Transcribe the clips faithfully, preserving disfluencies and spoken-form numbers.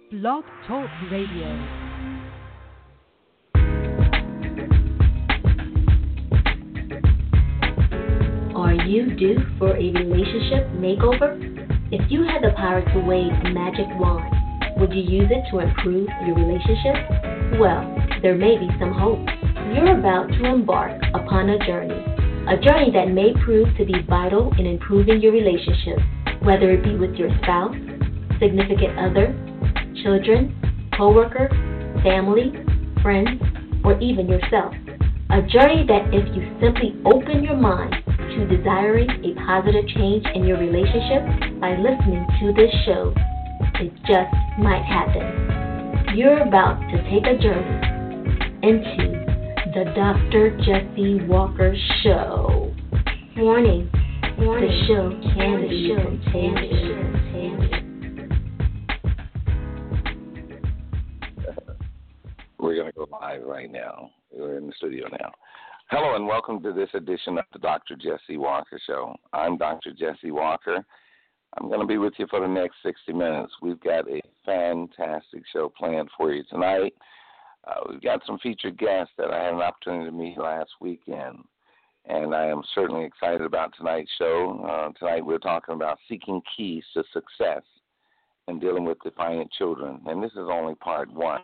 Blog Talk Radio. Are you due for a relationship makeover? If you had the power to wave a magic wand, would you use it to improve your relationship? Well, there may be some hope. You're about to embark upon a journey, a journey that may prove to be vital in improving your relationship, whether it be with your spouse, significant other, children, co-worker, family, friends, or even yourself. A journey that if you simply open your mind to desiring a positive change in your relationship by listening to this show, it just might happen. You're about to take a journey into the Doctor Jesse Walker Show. Warning, Warning. The show can be contagious. We're going to go live right now. We're in the studio now. Hello and welcome to this edition of the Doctor Jesse Walker Show. I'm Doctor Jesse Walker. I'm going to be with you for the next sixty minutes. We've got a fantastic show planned for you tonight. Uh, we've got some featured guests that I had an opportunity to meet last weekend, and I am certainly excited about tonight's show. Uh, tonight we're talking about seeking keys to success and dealing with defiant children, and this is only part one.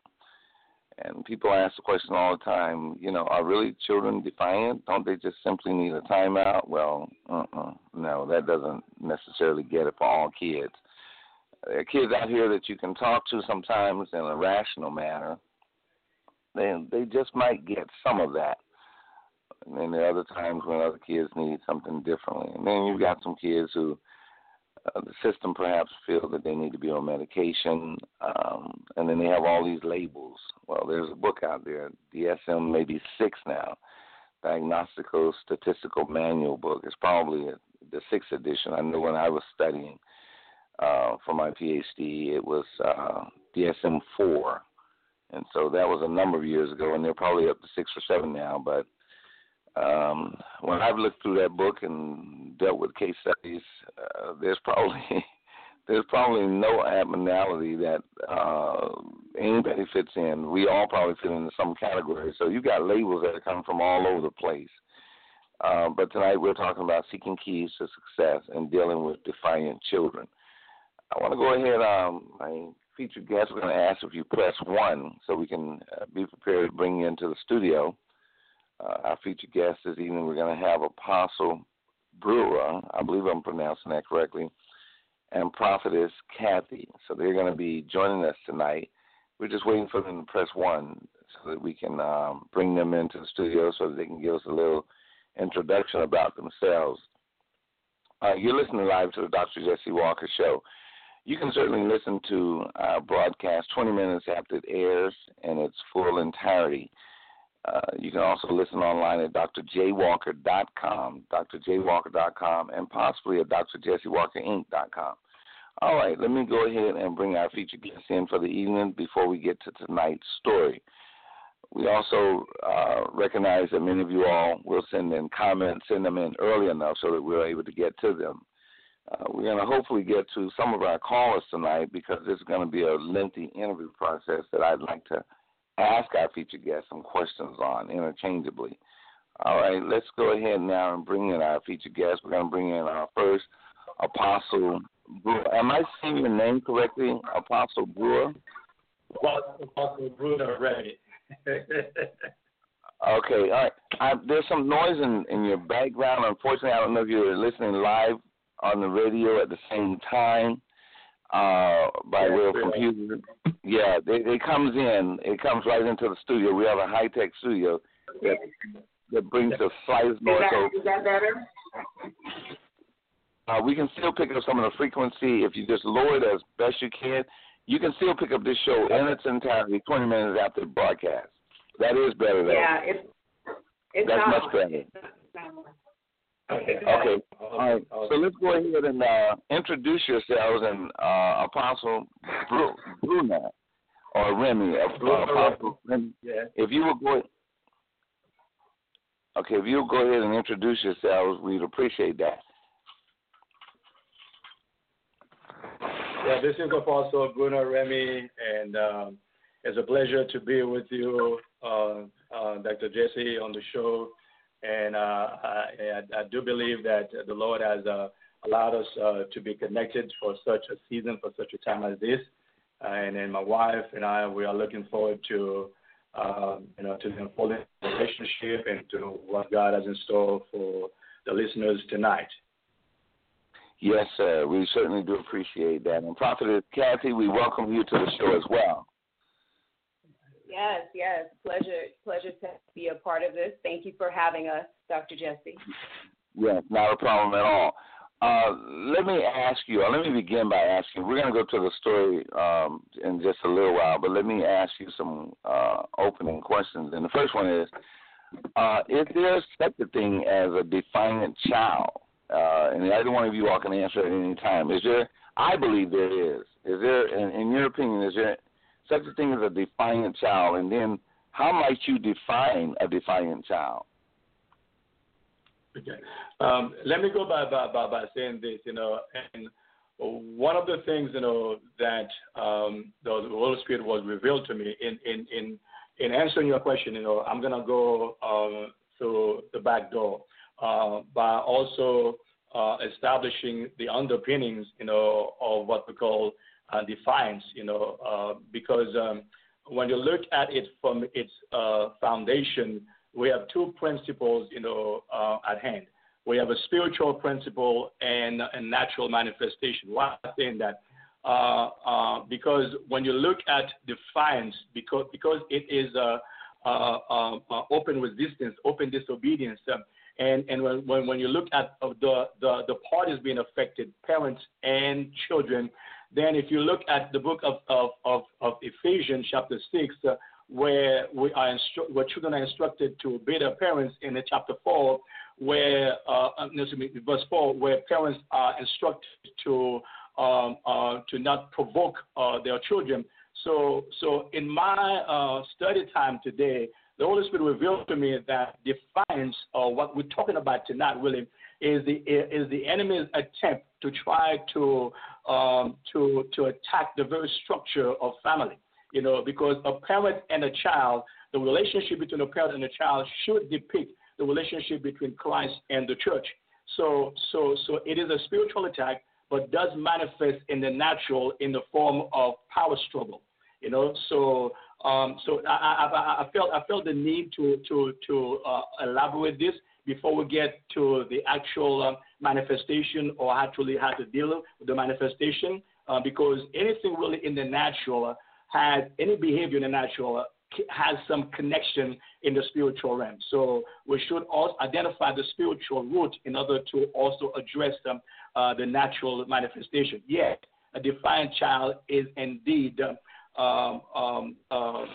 And people ask the question all the time, you know, are really children defiant? Don't they just simply need a timeout? Well, uh-uh. no, that doesn't necessarily get it for all kids. There are kids out here that you can talk to sometimes in a rational manner. They, they just might get some of that. And then there are other times when other kids need something differently. And then you've got some kids who Uh, the system perhaps feel that they need to be on medication, um, and then they have all these labels. Well, there's a book out there, D S M maybe six now, Diagnostico Statistical Manual book. It's probably a, the sixth edition. I know when I was studying uh, for my P H D, it was uh, D S M four, and so that was a number of years ago, and they're probably up to six or seven now, but Um, when I've looked through that book and dealt with case studies, uh, there's probably there's probably no abnormality that uh, anybody fits in. We all probably fit into some category. So you've got labels that are coming from all over the place. Uh, but tonight we're talking about seeking keys to success and dealing with defiant children. I want to go ahead. Um, my featured guest, we're going to ask if you press one so we can uh, be prepared to bring you into the studio. Uh, our featured guest this evening, we're going to have Apostle Brewer, I believe I'm pronouncing that correctly, and Prophetess Kathy. So they're going to be joining us tonight. We're just waiting for them to press one so that we can um, bring them into the studio so that they can give us a little introduction about themselves. Uh, you're listening live to the Doctor Jesse Walker Show. You can certainly listen to our broadcast twenty minutes after it airs in its full entirety. Uh, you can also listen online at D R J walker dot com, D R J walker dot com, and possibly at D R Jesse Walker Inc dot com. All right, let me go ahead and bring our featured guest in for the evening before we get to tonight's story. We also uh, recognize that many of you all will send in comments, send them in early enough so that we're able to get to them. Uh, we're going to hopefully get to some of our callers tonight because this is going to be a lengthy interview process that I'd like to ask our featured guest some questions on interchangeably. All right, let's go ahead now and bring in our featured guest. We're going to bring in our first Apostle Brewer. Am I saying your name correctly, Apostle Brewer? Apostle Brewer, right. Okay, all right. I, there's some noise in, in your background. Unfortunately, I don't know if you're listening live on the radio at the same time. Uh, by way of computer. Yeah, it, it comes in. It comes right into the studio. We have a high-tech studio that, that brings the slightest noise. Is that, is that better? Uh, we can still pick up some of the frequency. If you just lower it as best you can, you can still pick up this show in its entirety twenty minutes after the broadcast. That is better, though. Yeah, it's, it's That's not. much better. Okay. Okay. All right. So let's go ahead and uh, introduce yourselves and uh, Apostle Bruna or Remy. Uh, Apostle Remy. Yeah. If you will go, okay. If you'll go ahead and introduce yourselves, we'd appreciate that. Yeah, this is Apostle Bruno Remy, and um, it's a pleasure to be with you, uh, uh, Doctor Jesse, on the show. And uh, I, I, I do believe that the Lord has uh, allowed us uh, to be connected for such a season, for such a time as this. Uh, and then my wife and I, we are looking forward to, uh, you know, to the unfolding relationship and to what God has in store for the listeners tonight. Yes, sir. We certainly do appreciate that. And Prophetess Kathy, we welcome you to the show as well. Yes, yes. Pleasure, pleasure to be a part of this. Thank you for having us, Doctor Jesse. Yes, not a problem at all. Uh, let me ask you, or let me begin by asking, we're going to go to the story um, in just a little while, but let me ask you some uh, opening questions. And the first one is, uh, is there such a thing as a defiant child? Uh, and either one of you all can answer at any time. Is there, I believe there is. Is there, in, in your opinion, is there such a thing as a defiant child? And then how might you define a defiant child? Okay. Um, let me go by, by, by, by saying this, you know, and one of the things, you know, that um, the, the Holy Spirit was revealed to me in, in, in, in answering your question, you know, I'm going to go uh, through the back door uh, by also uh, establishing the underpinnings, you know, of what we call uh, defiance, you know, uh, because um, when you look at it from its uh, foundation, we have two principles, you know, uh, at hand. We have a spiritual principle and a natural manifestation. Why am I saying that? Uh, uh, because when you look at defiance, because because it is uh, uh, uh, uh, open resistance, open disobedience, uh, and and when, when when you look at uh, the, the the parties being affected, parents and children, then if you look at the book of of of, of Ephesians chapter six. Uh, where we are instru- where children are instructed to obey their parents, in the chapter four, where uh, verse four, where parents are instructed to um, uh, to not provoke uh, their children. So, so in my uh, study time today, the Holy Spirit revealed to me that defiance, or what we're talking about tonight, really, is the is the enemy's attempt to try to um, to to attack the very structure of family. You know, because a parent and a child, the relationship between a parent and a child should depict the relationship between Christ and the church. So, so, so it is a spiritual attack, but does manifest in the natural in the form of power struggle. You know, so, um, so I, I, I felt I felt the need to to to uh, elaborate this before we get to the actual uh, manifestation, or actually how to deal with the manifestation, uh, because anything really in the natural. Uh, has any behavior in the natural uh, has some connection in the spiritual realm. So we should also identify the spiritual root in order to also address um, uh, the natural manifestation. Yet, a defiant child is indeed uh, um, um, uh,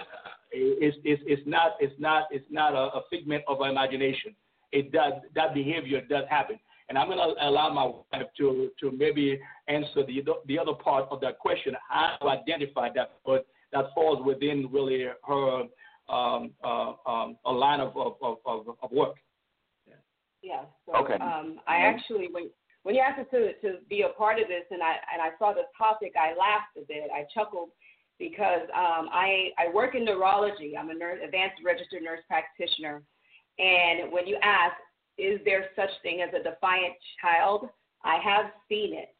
it's, it's, it's not it's not it's not a, a figment of our imagination. It does that behavior does happen. And I'm going to allow my wife to, to maybe answer the the other part of that question, how to identify that, but that falls within really her um, uh, um, a line of, of, of, of work. Yeah. yeah so, okay. Um, I actually, when, when you asked us to, to be a part of this, and I and I saw the topic, I laughed a bit. I chuckled because um, I I work in neurology. I'm a nurse, advanced registered nurse practitioner, and when you ask, is there such thing as a defiant child? I have seen it.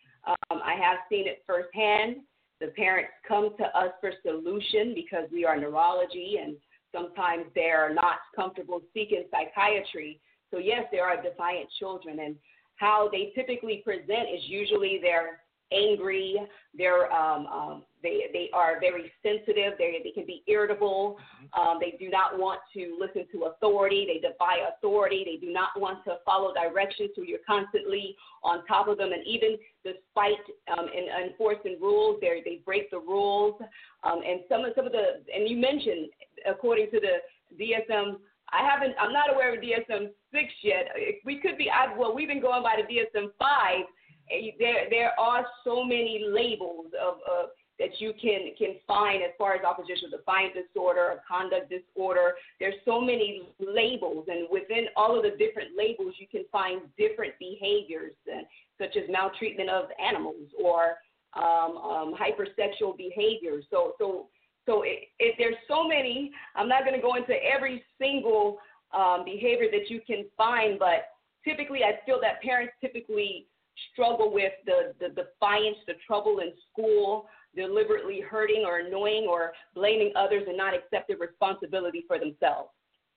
Um, I have seen it firsthand. The parents come to us for solution because we are neurology, and sometimes they're not comfortable seeking psychiatry. So, yes, there are defiant children, and how they typically present is usually they're angry, they're, um, um, they, they are very sensitive, they, they can be irritable, um, they do not want to listen to authority, they defy authority, they do not want to follow directions, so you're constantly on top of them, and even despite um, in, enforcing rules, they they break the rules, um, and some of, some of the, and you mentioned, according to the D S M, I haven't, I'm not aware of D S M six yet, we could be, I, well, we've been going by the D S M five. There, there are so many labels of uh, that you can can find as far as oppositional defiant disorder or conduct disorder. There's so many labels, and within all of the different labels, you can find different behaviors, uh, such as maltreatment of animals or um, um, hypersexual behavior. So, so, so it, it, there's so many. I'm not going to go into every single um, behavior that you can find, but typically, I feel that parents typically struggle with the, the defiance, the trouble in school, deliberately hurting or annoying or blaming others and not accepting responsibility for themselves.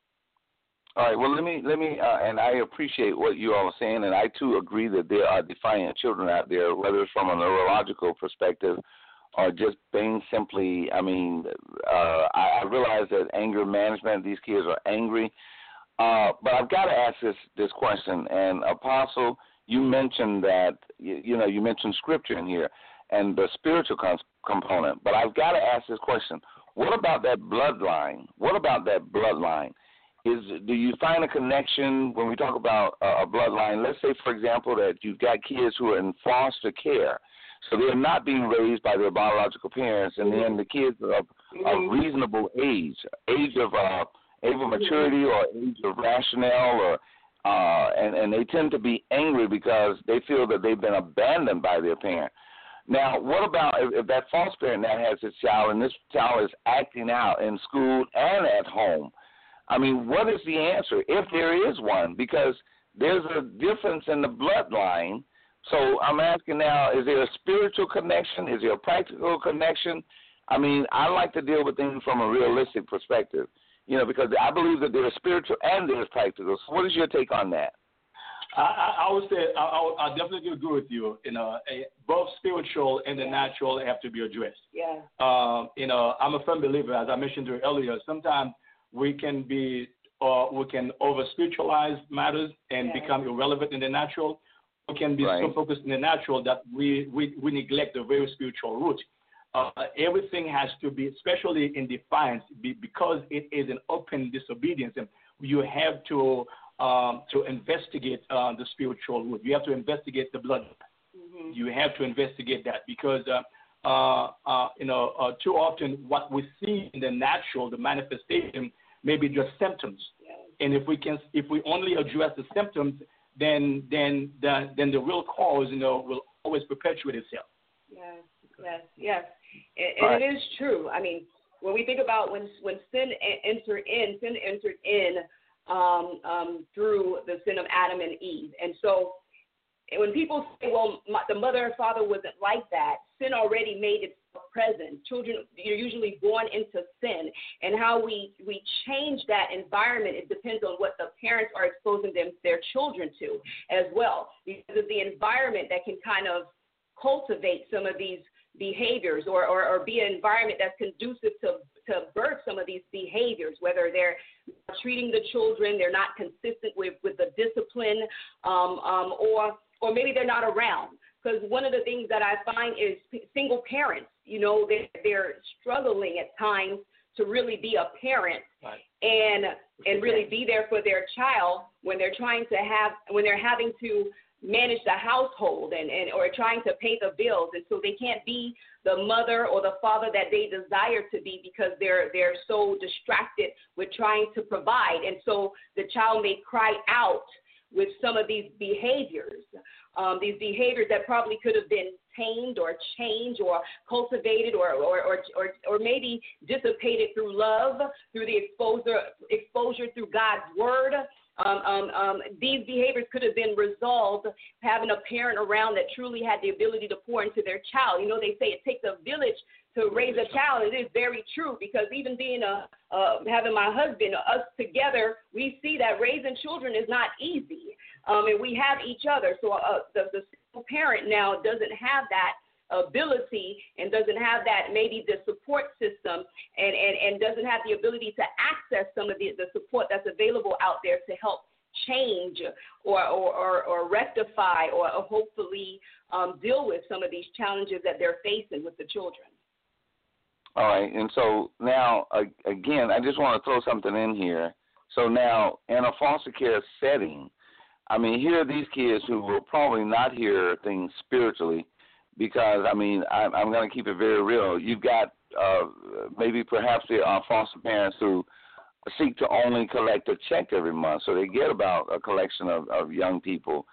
All right. Well, let me let me, uh, and I appreciate what you all are saying, and I too agree that there are defiant children out there, whether it's from a neurological perspective or just being simply. I mean, uh, I, I realize that anger management. These kids are angry, uh, but I've got to ask this this question. And Apostle, you mentioned that you, you know you mentioned scripture in here and the spiritual com- component, but I've got to ask this question: what about that bloodline? What about that bloodline? Is do you find a connection when we talk about uh, a bloodline? Let's say, for example, that you've got kids who are in foster care, so they're not being raised by their biological parents, and then the kids are of, of reasonable age, age of uh, age of maturity or age of rationale, or uh, and and they tend to be angry because they feel that they've been abandoned by their parent. Now, what about if, if that foster parent now has this child, and this child is acting out in school and at home? I mean, what is the answer, if there is one? Because there's a difference in the bloodline. So I'm asking now, is there a spiritual connection? Is there a practical connection? I mean, I like to deal with things from a realistic perspective, you know, because I believe that there's spiritual and there's practical. So what is your take on that? I, I, I would say I, I, I definitely agree with you. You know, both spiritual and the yeah. natural have to be addressed. Yeah. Um, you know, I'm a firm believer, as I mentioned to you earlier. Sometimes we can be, or we can over spiritualize matters and yeah. become irrelevant in the natural. We can be right. so focused in the natural that we, we, we neglect the very spiritual root. Uh, everything has to be, especially in defiance, be, because it is an open disobedience, and you have to um, to investigate uh, the spiritual root. You have to investigate the blood. Mm-hmm. You have to investigate that because uh, uh, uh, you know uh, too often what we see in the natural, the manifestation, may be just symptoms. Yes. And if we can, if we only address the symptoms, then then the, then the real cause, you know, will always perpetuate itself. Yes, yes, yes. And, and right. it is true. I mean, when we think about when when sin entered in, sin entered in um, um, through the sin of Adam and Eve. And so when people say, well, my, the mother and father wasn't like that, sin already made itself present. Children, you're usually born into sin. And how we, we change that environment, it depends on what the parents are exposing them, their children to as well. Because of the environment that can kind of cultivate some of these behaviors or, or, or be an environment that's conducive to, to birth some of these behaviors, whether they're treating the children, they're not consistent with, with the discipline, um, um, or or maybe they're not around. Because one of the things that I find is single parents, you know, they're, they're struggling at times to really be a parent right. and and really be there for their child when they're trying to have, when they're having to manage the household and, and or trying to pay the bills. And so they can't be the mother or the father that they desire to be because they're they're so distracted with trying to provide. And so the child may cry out with some of these behaviors, um, these behaviors that probably could have been tamed or changed or cultivated or or, or, or, or maybe dissipated through love, through the exposure, exposure through God's word. Um, um, um, these behaviors could have been resolved having a parent around that truly had the ability to pour into their child. You know, they say it takes a village to raise a child. It is very true because even being a, uh, having my husband, us together, we see that raising children is not easy. Um, and we have each other. So uh, the, the single parent now doesn't have that ability and doesn't have that maybe the support system and, and, and doesn't have the ability to access some of the, the support that's available out there to help change or, or, or, or rectify or, or hopefully um, deal with some of these challenges that they're facing with the children. All right, and so now, uh, again, I just want to throw something in here. So now, in a foster care setting, I mean, here are these kids who will probably not hear things spiritually because, I mean, I'm, I'm going to keep it very real. You've got uh, maybe perhaps there are foster parents who seek to only collect a check every month, so they get about a collection of, of young people.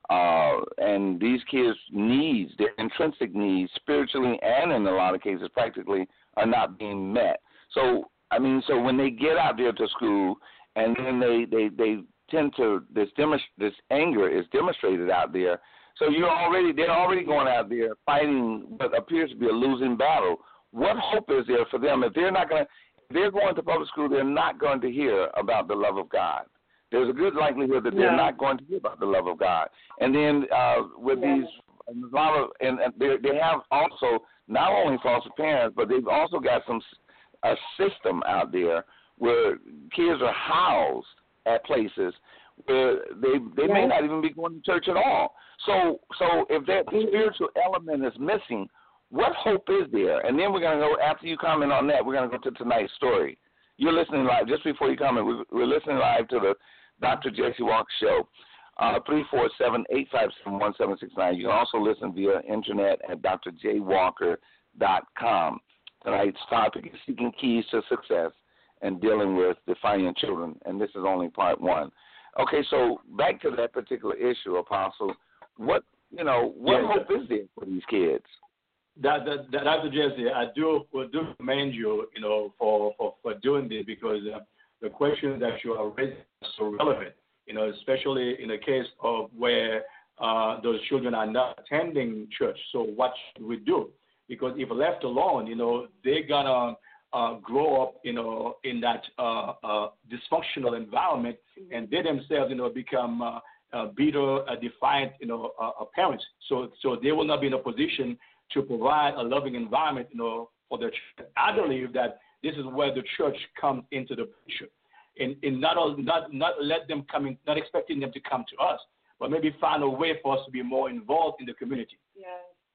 Uh, and these kids' needs, their intrinsic needs, spiritually and in a lot of cases practically, are not being met. So, I mean, so when they get out there to school and then they, they, they tend to, this, demonst- this anger is demonstrated out there. So you're already, they're already going out there fighting what appears to be a losing battle. What hope is there for them if they're not going to, if they're going to public school, they're not going to hear about the love of God? There's a good likelihood that they're yeah. not going to hear about the love of God. And then uh, with yeah. these, a lot of, and, and they, they have also not only foster parents, but they've also got some a system out there where kids are housed at places where they they yeah. may not even be going to church at all. So so if that spiritual element is missing, what hope is there? And then we're going to go, after you comment on that, we're going to go to tonight's story. You're listening live. Just before you comment, we're listening live to the Doctor Jesse Walker Show, uh, three four seven, eight five seven, one seven six nine. You can also listen via internet at d r j walker dot com. Tonight's topic is seeking keys to success and dealing with defiant children, and this is only part one. Okay, so back to that particular issue, Apostle. What, you know, what yeah, hope is there for these kids? That, that, that, Doctor Jesse, I do, will do commend you, you know, for, for, for doing this because uh, the questions that you are raising are so relevant, you know, especially in the case of where uh, those children are not attending church. So what should we do? Because if left alone, you know, they're going to uh, grow up, you know, in that uh, uh, dysfunctional environment, and they themselves, you know, become uh, uh, bitter, uh, defiant, you know, uh, uh, parents. So, so they will not be in a position to provide a loving environment, you know, for their children. I believe that this is where the church comes into the picture, and, and not, all, not not let them come in, not expecting them to come to us, but maybe find a way for us to be more involved in the community. Yeah.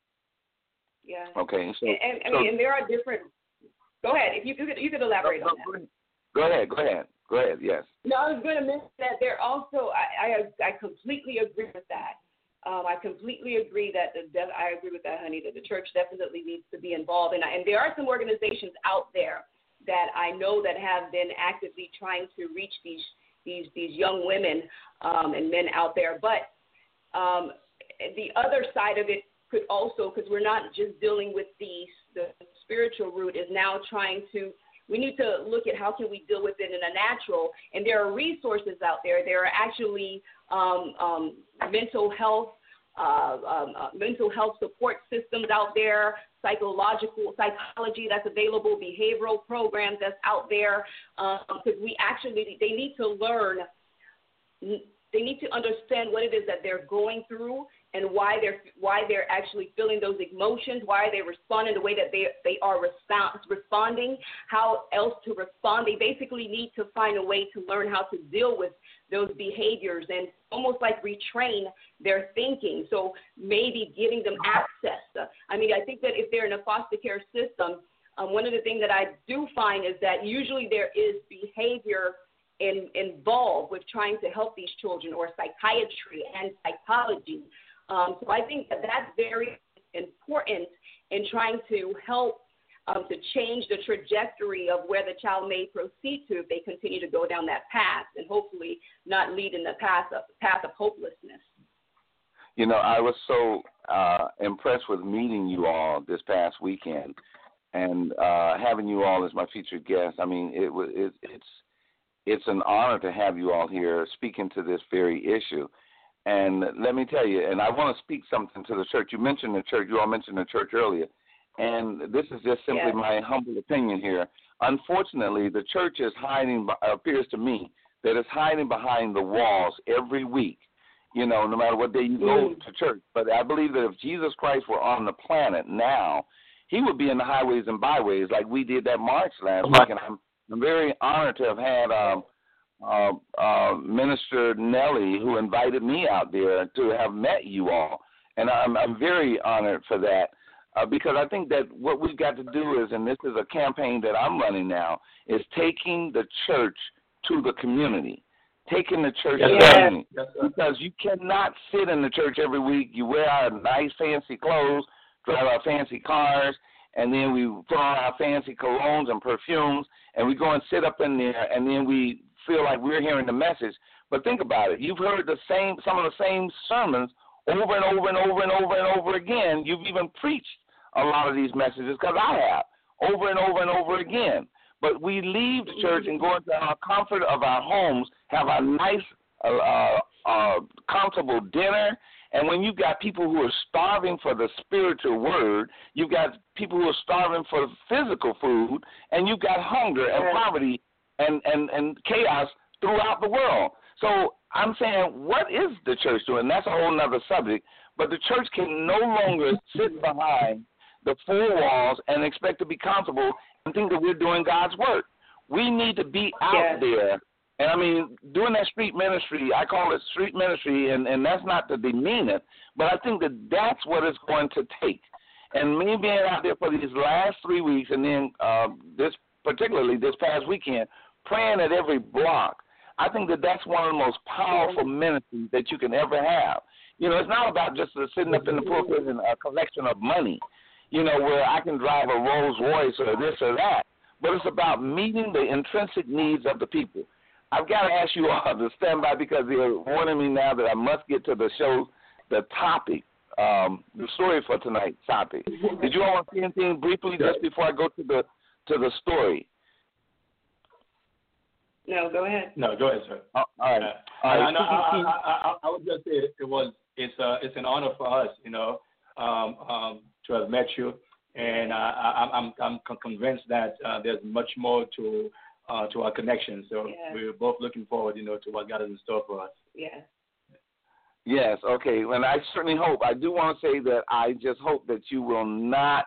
Yeah. Okay. So, and, and, so, I mean, and there are different. Go ahead. If you could, you could elaborate no, on no, that. Go ahead. Go ahead. Go ahead. Yes. No, I was going to mention that there also. I I, I completely agree with that. Um, I completely agree that the I agree with that, honey. That the church definitely needs to be involved, and and there are some organizations out there that I know that have been actively trying to reach these these these young women um, and men out there. But um, the other side of it could also, because we're not just dealing with the the spiritual root, is now trying to. We need to look at how can we deal with it in a natural, and there are resources out there. There are actually um, um, mental health, uh, um, uh, mental health support systems out there, psychological psychology that's available, behavioral programs that's out there. Because um, we actually, they need to learn. They need to understand what it is that they're going through and why they're why they're actually feeling those emotions, why they respond in the way that they they are resp- responding, how else to respond. They basically need to find a way to learn how to deal with those behaviors and almost like retrain their thinking. So maybe giving them access. I mean, I think that if they're in a foster care system, um, one of the things that I do find is that usually there is behavior in, involved with trying to help these children, or psychiatry and psychology. Um, so I think that that's very important in trying to help um, to change the trajectory of where the child may proceed to if they continue to go down that path, and hopefully not lead in the path of path of hopelessness. You know, I was so uh, impressed with meeting you all this past weekend, and uh, having you all as my featured guest. I mean, it was it, it's it's an honor to have you all here speaking to this very issue. And let me tell you, and I want to speak something to the church. You mentioned the church. You all mentioned the church earlier. And this is just simply yes. my humble opinion here. Unfortunately, the church is hiding, appears to me, that it's hiding behind the walls every week, you know, no matter what day you go mm. to church. But I believe that if Jesus Christ were on the planet now, he would be in the highways and byways like we did that march last week. And I'm, I'm very honored to have had um, Uh, uh, Minister Nellie, who invited me out there to have met you all. And I'm, I'm very honored for that uh, because I think that what we've got to do is, and this is a campaign that I'm running now, is taking the church to the community, taking the church yes, to the yes. community. Yes, because you cannot sit in the church every week. You wear our nice fancy clothes, drive our fancy cars, and then we put on our fancy colognes and perfumes, and we go and sit up in there, and then we feel like we're hearing the message. But think about it. You've heard the same, some of the same sermons over and over and over and over and over again. You've even preached a lot of these messages, because I have, over and over and over again. But we leave the church and go into our comfort of our homes, have a nice, uh, uh, comfortable dinner. And when you've got people who are starving for the spiritual word, you've got people who are starving for physical food, and you've got hunger and poverty and, and, and chaos throughout the world. So I'm saying, what is the church doing? That's a whole other subject. But the church can no longer sit behind the four walls and expect to be comfortable and think that we're doing God's work. We need to be out yes. there. And, I mean, doing that street ministry, I call it street ministry, and, and that's not to demean it, but I think that that's what it's going to take. And me being out there for these last three weeks and then uh, this particularly this past weekend, praying at every block, I think that that's one of the most powerful ministries that you can ever have. You know, it's not about just uh, sitting up in the pulpit and a collection of money, you know, where I can drive a Rolls Royce or this or that, but it's about meeting the intrinsic needs of the people. I've got to ask you all to stand by, because they're warning me now that I must get to the show, the topic, um, the story for tonight's topic. Did you all want to say anything briefly just before I go to the to the story? No, go ahead. No, go ahead, sir. Oh, all right. Uh, all right. I, I, I, I, I would just say it was it's uh it's an honor for us, you know, um, um, to have met you, and uh, I, I'm I'm convinced that uh, there's much more to uh, to our connection. So yes. we're both looking forward, you know, to what God has in store for us. Yes. Yes. Okay. And I certainly hope. I do want to say that I just hope that you will not.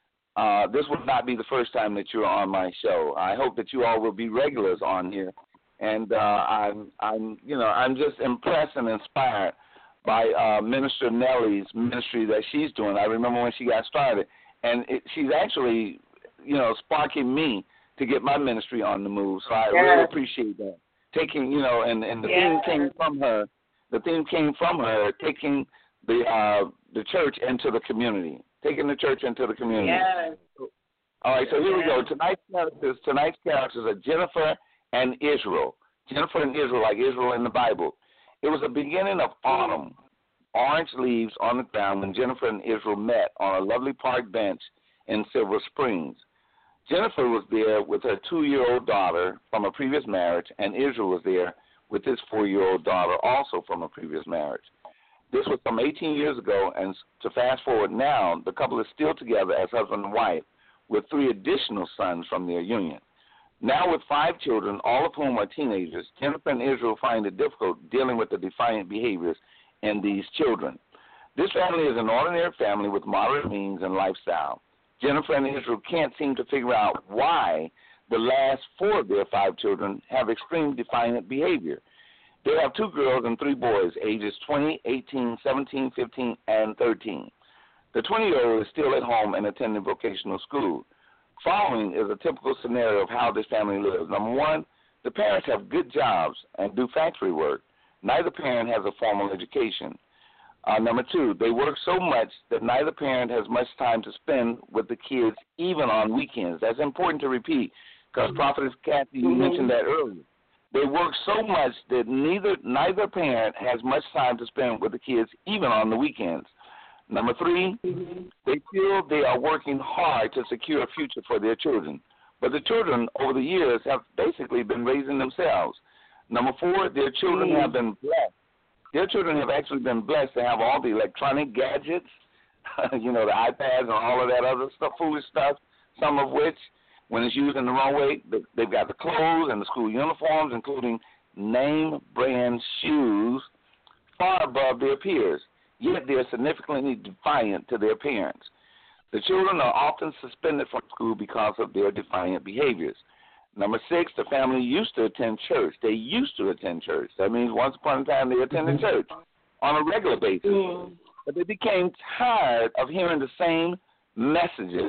Uh, this will not be the first time that you're on my show. I hope that you all will be regulars on here, and uh, I'm, I'm, you know, I'm just impressed and inspired by uh, Minister Nellie's ministry that she's doing. I remember when she got started, and it, she's actually, you know, sparking me to get my ministry on the move. So I yes. really appreciate that. Taking, you know, and, and the yes. theme came from her. The theme came from her taking the uh, the church into the community. Taking the church into the community. Yes. All right, so here yes. we go. Tonight's characters, tonight's characters are Jennifer and Israel. Jennifer and Israel, like Israel in the Bible. It was the beginning of autumn, orange leaves on the ground, when Jennifer and Israel met on a lovely park bench in Silver Springs. Jennifer was there with her two-year-old daughter from a previous marriage, and Israel was there with his four-year-old daughter, also from a previous marriage. This was some eighteen years ago, and to fast forward now, the couple is still together as husband and wife, with three additional sons from their union. Now with five children, all of whom are teenagers, Jennifer and Israel find it difficult dealing with the defiant behaviors in these children. This family is an ordinary family with moderate means and lifestyle. Jennifer and Israel can't seem to figure out why the last four of their five children have extreme defiant behavior. They have two girls and three boys, ages twenty, eighteen, seventeen, fifteen, and thirteen. The twenty-year-old is still at home and attending vocational school. Following is a typical scenario of how this family lives. Number one, the parents have good jobs and do factory work. Neither parent has a formal education. Uh, number two, they work so much that neither parent has much time to spend with the kids, even on weekends. That's important to repeat, because Prophetess Kathy, you mm-hmm. mentioned that earlier. They work so much that neither neither parent has much time to spend with the kids, even on the weekends. Number three, mm-hmm. they feel they are working hard to secure a future for their children. But the children, over the years, have basically been raising themselves. Number four, their children mm-hmm. have been blessed. Their children have actually been blessed to have all the electronic gadgets, you know, the iPads and all of that other stuff, foolish stuff, some of which, when it's used in the wrong way, they've got the clothes and the school uniforms, including name brand shoes, far above their peers. Yet they are significantly defiant to their parents. The children are often suspended from school because of their defiant behaviors. Number six, the family used to attend church. They used to attend church. That means once upon a time they attended church on a regular basis. Mm. But they became tired of hearing the same messages,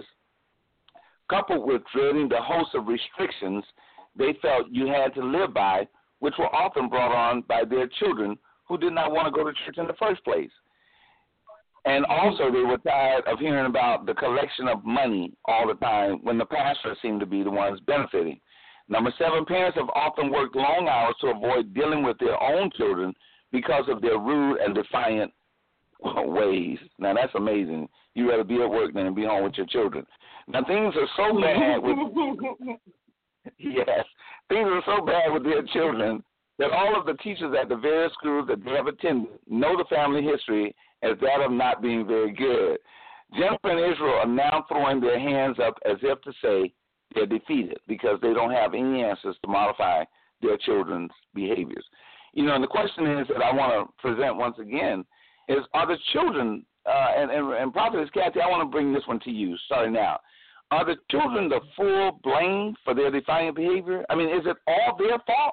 coupled with dreading the host of restrictions they felt you had to live by, which were often brought on by their children who did not want to go to church in the first place. And also they were tired of hearing about the collection of money all the time when the pastor seemed to be the ones benefiting. Number seven, parents have often worked long hours to avoid dealing with their own children because of their rude and defiant ways. Now, that's amazing. You'd rather be at work than be home with your children. Now, things are so bad with yes, things are so bad with their children that all of the teachers at the various schools that they have attended know the family history as that of not being very good. Jennifer and Israel are now throwing their hands up as if to say they're defeated because they don't have any answers to modify their children's behaviors. You know, and the question is that I want to present once again is, are the children, uh, and, and, and Prophetess Kathy, I want to bring this one to you starting now. Are the children the full blame for their defiant behavior? I mean, is it all their fault?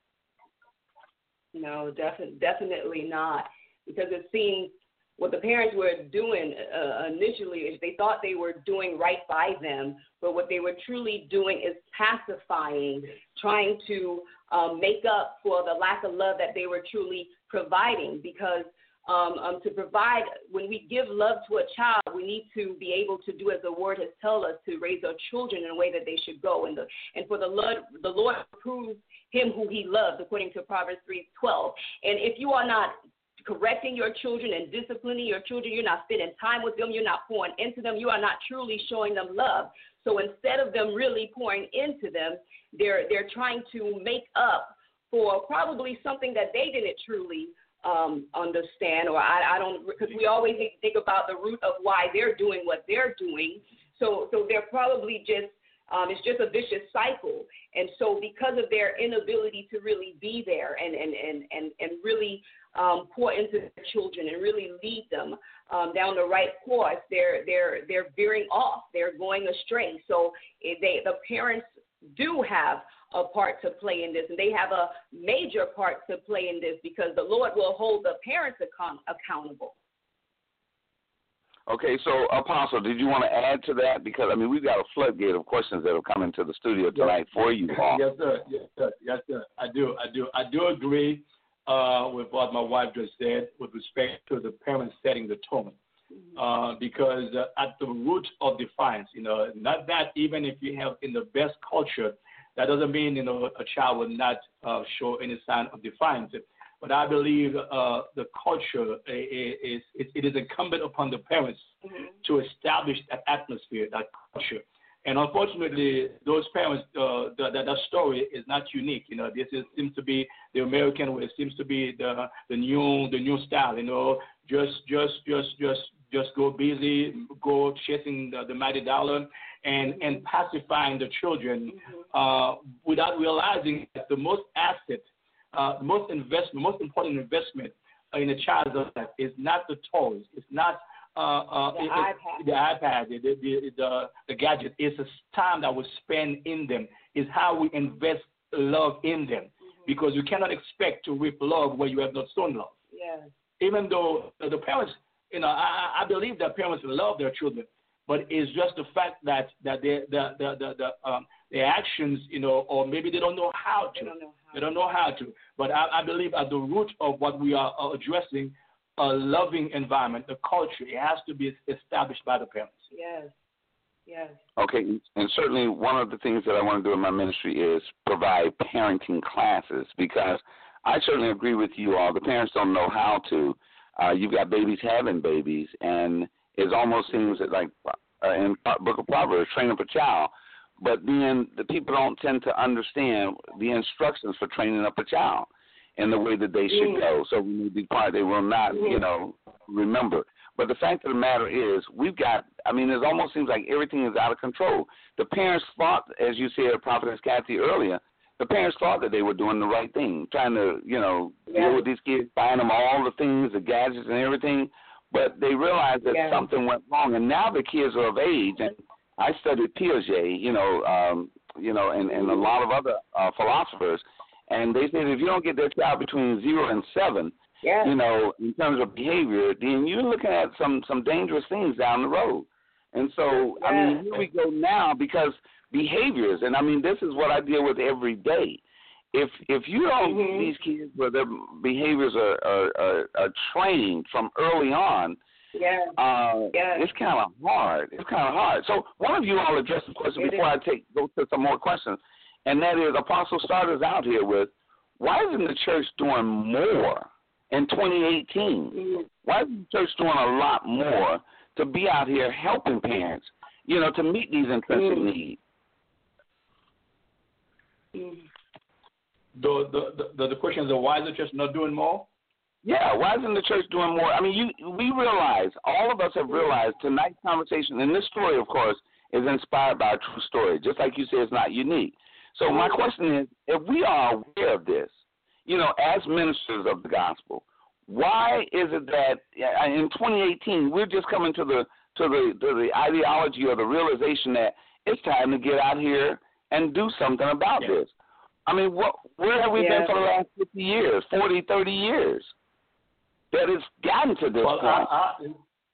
No, defi- definitely not, because it seems what the parents were doing uh, initially is they thought they were doing right by them, but what they were truly doing is pacifying, trying to um, make up for the lack of love that they were truly providing, because um, um, to provide, when we give love to a child, we need to be able to do as the word has told us, to raise our children in a way that they should go. And, the, and for the Lord, the Lord approves him who he loves, according to Proverbs three twelve. And if you are not correcting your children and disciplining your children, you're not spending time with them, you're not pouring into them, you are not truly showing them love. So instead of them really pouring into them, they're they're trying to make up for probably something that they didn't truly um, understand, or I, I don't, because we always need to think about the root of why they're doing what they're doing. So so they're probably just Um, it's just a vicious cycle. And so because of their inability to really be there and, and, and, and, and really um, pour into their children and really lead them um, down the right course, they're, they're, they're veering off. They're going astray. So they, the parents do have a part to play in this, and they have a major part to play in this, because the Lord will hold the parents account- accountable. Okay, so Apostle, did you want to add to that? Because, I mean, we've got a floodgate of questions that have come into the studio tonight for you, Paul. Yes, sir. Yes, sir. Yes, sir. I do. I do. I do agree uh, with what my wife just said with respect to the parents setting the tone. Uh, because uh, at the root of defiance, you know, not that even if you have in the best culture, that doesn't mean, you know, a child will not uh, show any sign of defiance. But I believe uh, the culture is, is it is incumbent upon the parents mm-hmm. to establish that atmosphere, that culture. And unfortunately, those parents, uh, the, that, that story is not unique. You know, this is, seems to be the American way. It seems to be the the new the new style. You know, just just just just just go busy, go chasing the, the mighty dollar, and and pacifying the children mm-hmm. uh, without realizing that the most asset. Uh, the most investment, most important investment in a child's life is not the toys. It's not uh, uh, the, it, iPad. the iPad, the the, the the gadget. It's the time that we spend in them. It's how we invest love in them, mm-hmm. because you cannot expect to reap love where you have not sown love. Yes. Even though the parents, you know, I, I believe that parents love their children, but it's just the fact that that they, the the the the um, their actions, you know, or maybe they don't know how to. They don't know how. They don't know how to. But I, I believe at the root of what we are addressing, a loving environment, the culture, it has to be established by the parents. Yes. Yes. Okay, and certainly one of the things that I want to do in my ministry is provide parenting classes, because I certainly agree with you all. The parents don't know how to. Uh, you've got babies having babies, and it almost seems that, like uh, in Book of Proverbs, train up a child. But then the people don't tend to understand the instructions for training up a child in the way that they should mm. go. So when they depart, they will not, mm. you know, remember. But the fact of the matter is, we've got, I mean, it almost seems like everything is out of control. The parents thought, as you said, Prophetess Kathy earlier, the parents thought that they were doing the right thing, trying to, you know, yeah. deal with these kids, buying them all the things, the gadgets and everything. But they realized that yeah. something went wrong, and now the kids are of age. And I studied Piaget, you know, um, you know, and, and a lot of other uh, philosophers, and they said if you don't get their child between zero and seven, yeah. you know, in terms of behavior, then you're looking at some, some dangerous things down the road. And so, yeah. I mean, here we go now, because behaviors, and I mean, this is what I deal with every day. If if you don't mm-hmm. these kids where their behaviors are, are, are, are trained from early on, yeah, uh, yeah. it's kind of hard. It's kind of hard. So one of you all address the question it before is. I take go to some more questions, and that is, Apostle, start us out here with, why isn't the church doing more in twenty eighteen? Mm-hmm. Why is the church doing a lot more to be out here helping parents, you know, to meet these intrinsic Mm-hmm. needs? Mm-hmm. The, the, the, the question is, why is the church not doing more? Yeah, why isn't the church doing more? I mean, you we realize, all of us have realized tonight's conversation, and this story, of course, is inspired by a true story. Just like you said, it's not unique. So my question is, if we are aware of this, you know, as ministers of the gospel, why is it that in twenty eighteen we're just coming to the to the to the ideology or the realization that it's time to get out here and do something about Yeah. this? I mean, what where have we Yeah. been for the last fifty years, forty, thirty years? That it's gotten to this Well, point. I, I,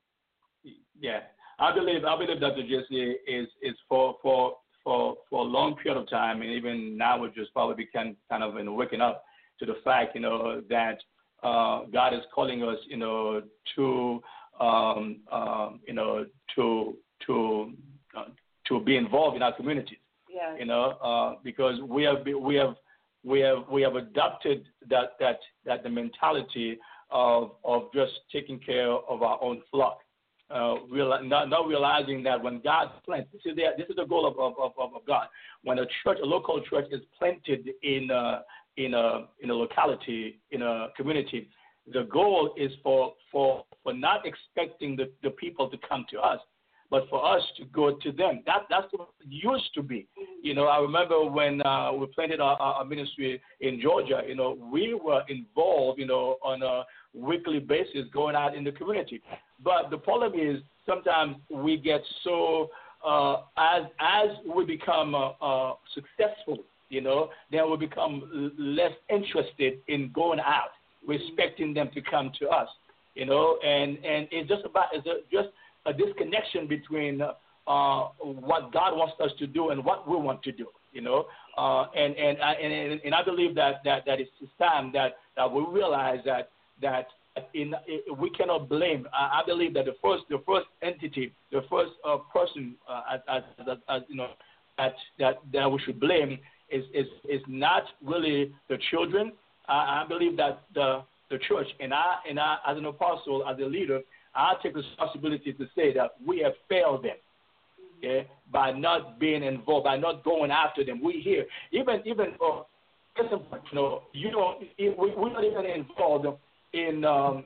yeah, I believe I believe Doctor Jesse is is for for for for a long period of time, and even now we're just probably can kind of you know, waking up to the fact, you know, that uh, God is calling us, you know, to um, um, you know to to uh, to be involved in our communities. Yeah. You know, uh, because we have we have we have we have adopted that that that the mentality of of just taking care of our own flock, uh, real, not, not realizing that when God plants, this is the this is the goal of of, of, of God. When a church, a local church, is planted in a, in a in a locality, in a community, the goal is for for for not expecting the, the people to come to us, but for us to go to them. That that's what it used to be. You know, I remember when uh, we planted our, our ministry in Georgia. You know, we were involved, you know, on a weekly basis going out in the community. But the problem is sometimes we get so uh, as as we become uh, uh, successful, you know, then we become less interested in going out, expecting them to come to us, you know, and and it's just about it's a, just a disconnection between uh, what God wants us to do and what we want to do, you know, uh, and and and and I believe that that that it's time that that we realize that. that in, we cannot blame. I, I believe that the first, the first entity, the first uh, person, uh, as, as, as, as you know, that, that that we should blame is is, is not really the children. I, I believe that the the church and I and I as an apostle, as a leader, I take responsibility to say that we have failed them. Okay, by not being involved, by not going after them. We here, even even uh, you know, you know, we, we're not even involved in um,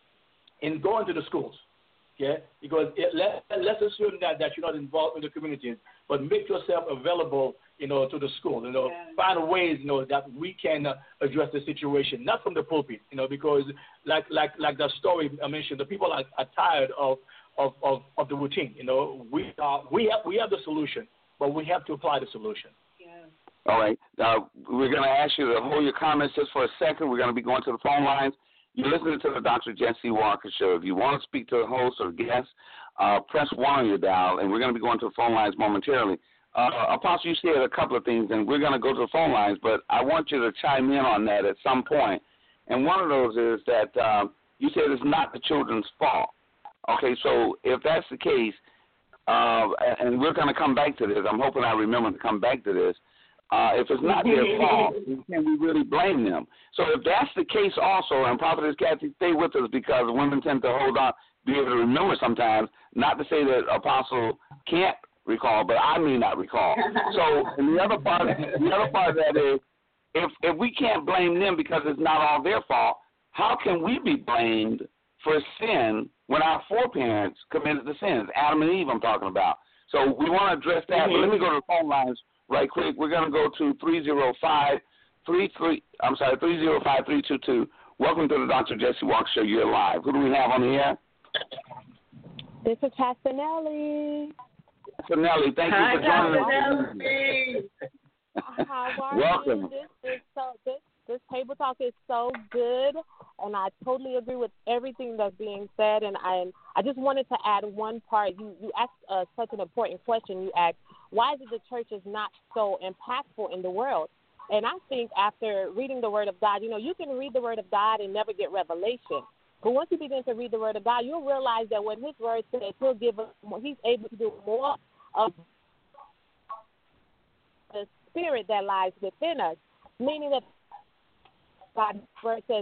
in going to the schools, okay? Because it, let, let's assume that, that you're not involved in the communities, but make yourself available, you know, to the school. You know, Yeah. find ways, you know, that we can uh, address the situation, not from the pulpit, you know, because like like like that story I mentioned, the people are, are tired of, of, of, of the routine. You know, we are we have we have the solution, but we have to apply the solution. Yeah. All right. Uh, we're going to ask you to hold your comments just for a second. We're going to be going to the phone lines. You're listening to the Doctor Jesse Walker Show. If you want to speak to the host or guest, uh, press one on your dial, and we're going to be going to the phone lines momentarily. Uh, Apostle, you said a couple of things, and we're going to go to the phone lines, but I want you to chime in on that at some point. And one of those is that um, you said it's not the children's fault. Okay, so if that's the case, uh, and we're going to come back to this, I'm hoping I remember to come back to this, Uh, if it's not their fault, then can we really blame them? So if that's the case also, and Prophetess Kathy, stay with us because women tend to hold on, be able to remember sometimes, not to say that Apostle can't recall, but I may not recall. So and the other part, the other part of that is, if if we can't blame them because it's not all their fault, how can we be blamed for sin when our foreparents committed the sins? Adam and Eve I'm talking about. So we want to address that, but let me go to the phone lines right quick. We're going to go to three oh five, three three, I'm sorry, three oh five, three two two. Welcome to the Doctor Jesse Walker Show. You're live. Who do we have on the air? This is Pastor Nellie. Pastor Nellie, thank you Hi, for joining Doctor us. Nellie. How are Welcome. you? This is so this this table talk is so good, and I totally agree with everything that's being said. And I I just wanted to add one part. You you asked uh, such an important question. You asked, why is it the church is not so impactful in the world? And I think after reading the Word of God, you know, you can read the Word of God and never get revelation. But once you begin to read the Word of God, you'll realize that when His Word says He'll give us, He's able to do more of the Spirit that lies within us. Meaning that God's Word says that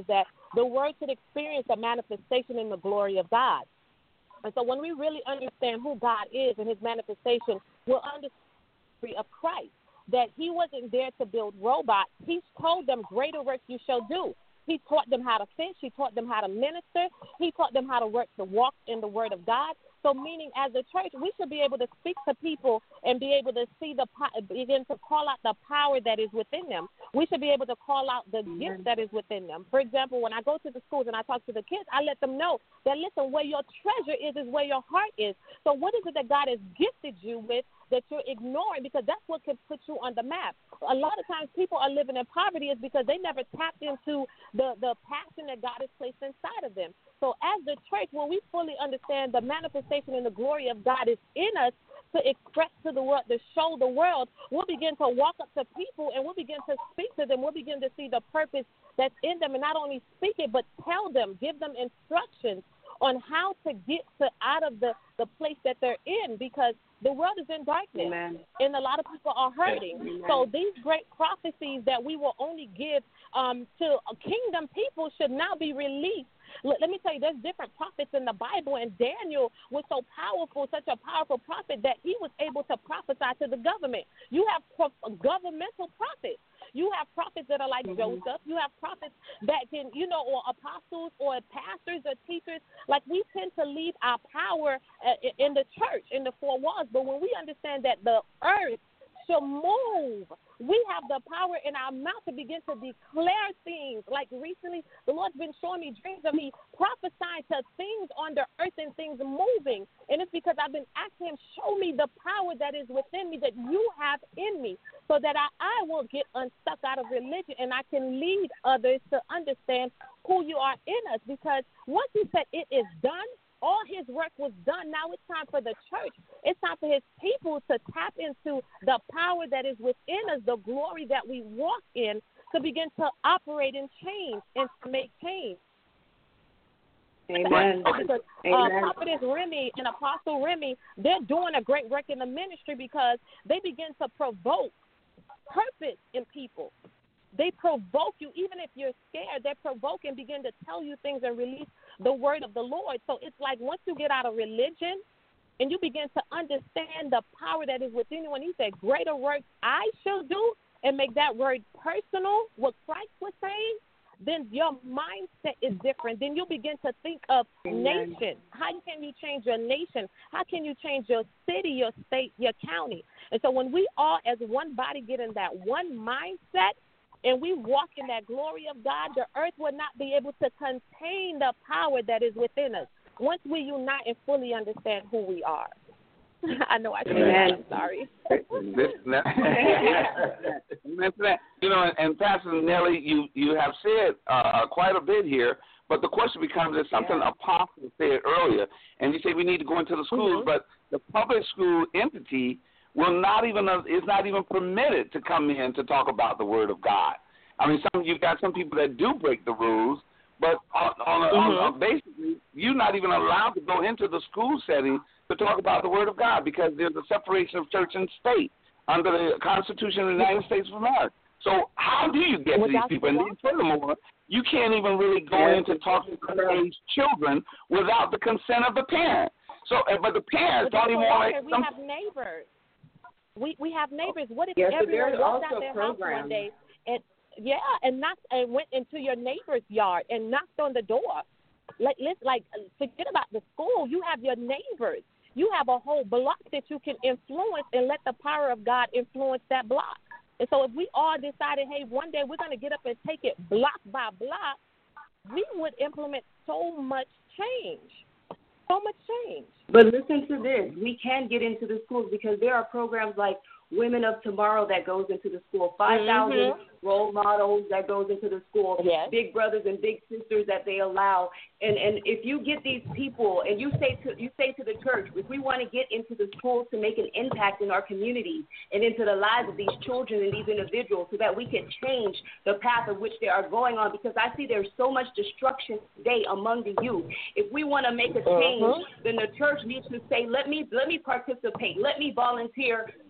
the world should experience a manifestation in the glory of God. And so when we really understand who God is and his manifestation, we'll understand the history of Christ, that he wasn't there to build robots. He told them, greater works you shall do. He taught them how to fish. He taught them how to minister. He taught them how to work to walk in the word of God. So meaning as a church, we should be able to speak to people and be able to see the begin to call out the power that is within them. We should be able to call out the mm-hmm. gift that is within them. For example, when I go to the schools and I talk to the kids, I let them know that, listen, where your treasure is is where your heart is. So what is it that God has gifted you with that you're ignoring? Because that's what can put you on the map. A lot of times people are living in poverty is because they never tapped into the, the passion that God has placed inside of them. So as the church, when we fully understand the manifestation and the glory of God is in us to express to the world, to show the world, we'll begin to walk up to people and we'll begin to speak to them. We'll begin to see the purpose that's in them and not only speak it, but tell them, give them instructions on how to get to out of the, the place that they're in, because the world is in darkness. Amen. And a lot of people are hurting. Amen. So these great prophecies that we will only give um, to kingdom people should now be released. Let, let me tell you, there's different prophets in the Bible, and Daniel was so powerful, such a powerful prophet, that he was able to prophesy to the government. You have pro- governmental prophets. You have prophets that are like mm-hmm. Joseph. You have prophets that can, you know, or apostles or pastors or teachers. Like, we tend to leave our power uh, in the church, in the four walls. But when we understand that the earth shall move, we have the power in our mouth to begin to declare things. Like recently, the Lord's been showing me dreams of me prophesying to things on the earth and things moving. And it's because I've been asking him, show me the power that is within me, that you have in me, so that I, I will get unstuck out of religion and I can lead others to understand who you are in us. Because once he said it is done, all his work was done. Now it's time for the church. It's time for his people to tap into the power that is within us, the glory that we walk in, to begin to operate in change and to make change. Amen. Because uh, Amen. Prophetess Remy and Apostle Remy, they're doing a great work in the ministry because they begin to provoke purpose in people. They provoke you. Even if you're scared, they provoke and begin to tell you things and release the word of the Lord. So it's like once you get out of religion and you begin to understand the power that is within you, and he said, greater works I shall do, and make that word personal, what Christ was saying, then your mindset is different. Then you begin to think of Amen. Nation. How can you change your nation? How can you change your city, your state, your county? And so when we all as one body get in that one mindset, and we walk in that glory of God, the earth will not be able to contain the power that is within us once we unite and fully understand who we are. I know I said that. I'm sorry. This, you know, and Pastor Nellie, you, you have said uh, quite a bit here, but the question becomes, is something yeah. Apostle said earlier, and you say we need to go into the schools, mm-hmm. but the public school entity will not even uh, is not even permitted to come in to talk about the Word of God. I mean, some you've got some people that do break the rules, but on, on, a, mm-hmm. on a, basically you're not even allowed to go into the school setting to talk about the Word of God, because there's a separation of church and state under the Constitution of the United States of America. So how do you get to these people? And then furthermore, you can't even really go yeah. into talking to underage children without the consent of the parent. So, but the parents but don't even want to. We have neighbors. We we have neighbors. What if yes, everyone walked out their programs. house one day and yeah, and knocked and went into your neighbor's yard and knocked on the door? Like let's like forget about the school. You have your neighbors. You have a whole block that you can influence and let the power of God influence that block. And so if we all decided, hey, one day we're going to get up and take it block by block, we would implement so much change. So much change. But listen to this. We can get into the schools because there are programs like Women of Tomorrow that goes into the school, five thousand mm-hmm. role models that goes into the school, yes. big brothers and big sisters that they allow. And and if you get these people and you say to you say to the church, if we want to get into the schools to make an impact in our communities and into the lives of these children and these individuals so that we can change the path of which they are going on, because I see there's so much destruction today among the youth. If we want to make a change, mm-hmm. then the church needs to say, let me let me participate, let me volunteer to be a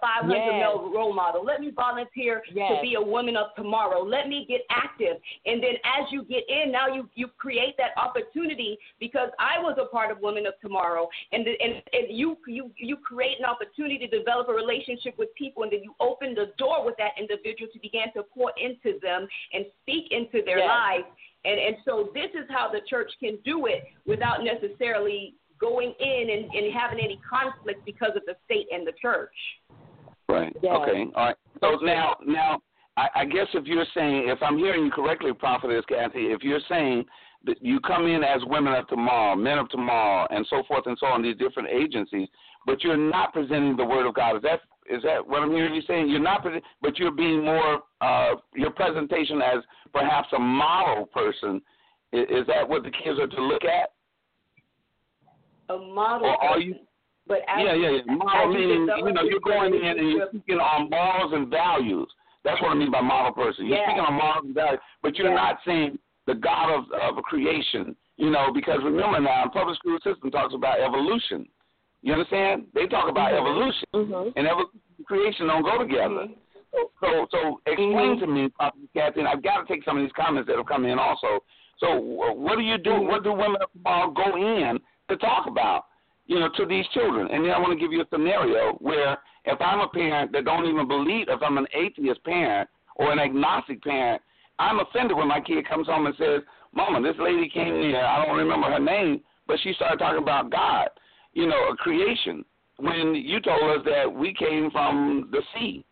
five hundred Yes. male role model. Let me volunteer Yes. to be a woman of tomorrow. Let me get active. And then as you get in, now you, you create that opportunity, because I was a part of Women of Tomorrow. And, the, and, and you, you, you create an opportunity to develop a relationship with people, and then you open the door with that individual to begin to pour into them and speak into their Yes. lives. And, and so this is how the church can do it without necessarily going in and, and having any conflict because of the state and the church. Right. Yes. Okay. All right. So now, now, I, I guess if you're saying, if I'm hearing you correctly, Prophetess Kathy, if you're saying that you come in as Women of Tomorrow, Men of Tomorrow, and so forth and so on, these different agencies, but you're not presenting the Word of God. Is that is that what I'm hearing you saying? You're not, but you're being more, uh, your presentation as perhaps a model person. Is, is that what the kids are to look at? A model Or are person. you? But as, Yeah, yeah, yeah. Model as you meaning, develop you know, you're this going in and you're relationship- speaking on morals and values. That's what I mean by model person. You're Yeah. speaking on morals and values, but you're Yeah. not saying the God of, of creation, you know, because remember now, the public school system talks about evolution. You understand? They talk about Mhm. evolution, Mhm. and evolution and creation don't go together. Mhm. So, so explain Mhm. to me, Kathy, and I've got to take some of these comments that have come in also. So, what do you do? Mhm. What do women of tomorrow go in to talk about, you know, to these children? And then I want to give you a scenario where if I'm a parent that don't even believe, if I'm an atheist parent or an agnostic parent, I'm offended when my kid comes home and says, Mama, this lady came here, I don't remember her name, but she started talking about God, you know, a creation, when you told us that we came from the sea.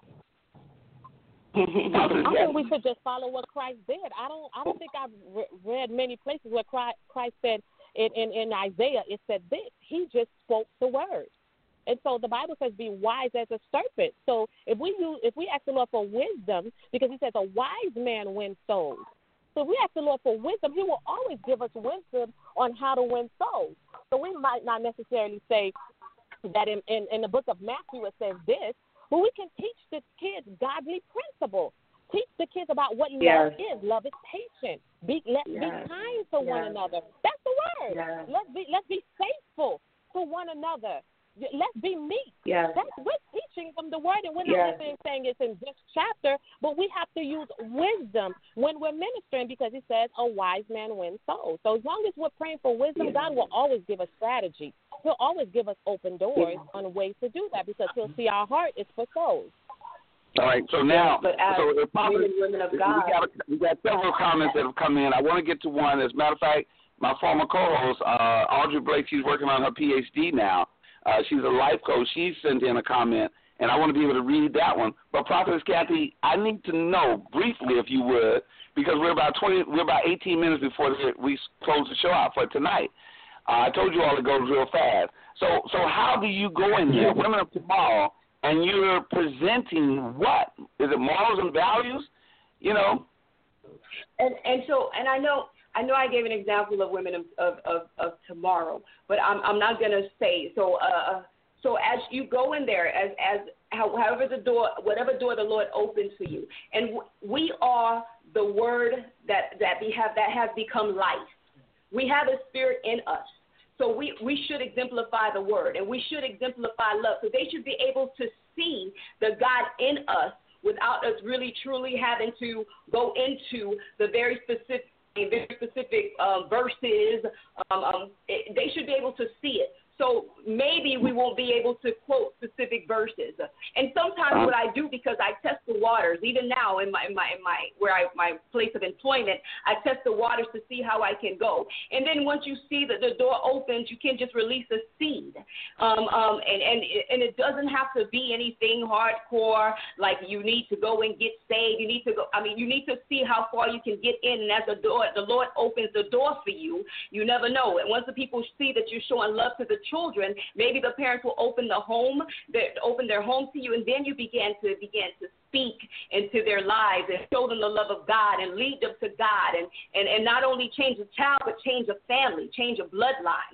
I think we should just follow what Christ did. I don't. I don't think I've re- read many places where Christ, Christ said in, in, in Isaiah, it said this. He just spoke the word, and so the Bible says, "Be wise as a serpent." So if we use, if we ask the Lord for wisdom, because He says a wise man wins souls. So if we ask the Lord for wisdom, He will always give us wisdom on how to win souls. So we might not necessarily say that in, in, in the book of Matthew it says this. But we can teach the kids godly principles. Teach the kids about what Yes. love is. Love is patient. Be let's Yes. be kind to one Yes. another. That's the word. Yes. Let's be let's be faithful to one another. Let's be meek. Yes. That's we're teaching them the word, and we're Yes. not necessarily saying it's in this chapter, but we have to use wisdom when we're ministering, because He says a wise man wins souls. So as long as we're praying for wisdom, Yes. God will always give us strategy. He'll always give us open doors Yes. on ways to do that, because He'll see our heart is for souls. All right, so now, But as so if men and women of we God, got, we got several comments that have come in. I want to get to one. As a matter of fact, my former co-host, uh, Audrey Blake, she's working on her P H D now. Uh, she's a life coach. She sent in a comment, and I want to be able to read that one. But Prophetess Kathy, I need to know briefly, if you would, because we're about twenty, we're about eighteen minutes before the, we close the show out for tonight. Uh, I told you all it goes real fast. So, so how do you go in here, Women of Tomorrow, and you're presenting what? Is it morals and values? You know. and and so and I know. I know I gave an example of Women of, of, of, of Tomorrow, but I'm I'm not gonna say so. Uh, so as you go in there, as as however the door, whatever door the Lord opens for you, and we are the Word that that we have that has become life. We have a Spirit in us, so we we should exemplify the Word, and we should exemplify love. So they should be able to see the God in us without us really truly having to go into the very specific. very specific uh, verses, um, um, it, they should be able to see it. So maybe we won't be able to quote specific verses. And sometimes what I do, because I test the waters, even now in my in my in my where I my place of employment, I test the waters to see how I can go. And then once you see that the door opens, you can just release a seed. Um, um, and and and it doesn't have to be anything hardcore, like you need to go and get saved. You need to go. I mean, you need to see how far you can get in. And as the door, the Lord opens the door for you, you never know. And once the people see that you're showing love to the children, maybe the parents will open the home, they open their home to you, and then you begin to begin to speak into their lives and show them the love of God and lead them to God, and, and, and not only change a child, but change a family, change a bloodline.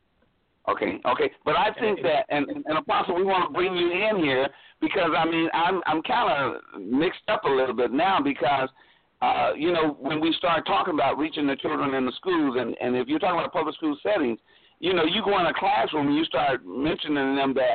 Okay, okay, but I think that, and, and Apostle, we want to bring you in here because I mean I'm I'm kind of mixed up a little bit now because. Uh, you know, when we start talking about reaching the children in the schools, and, and if you're talking about public school settings, you know, you go in a classroom and you start mentioning to them that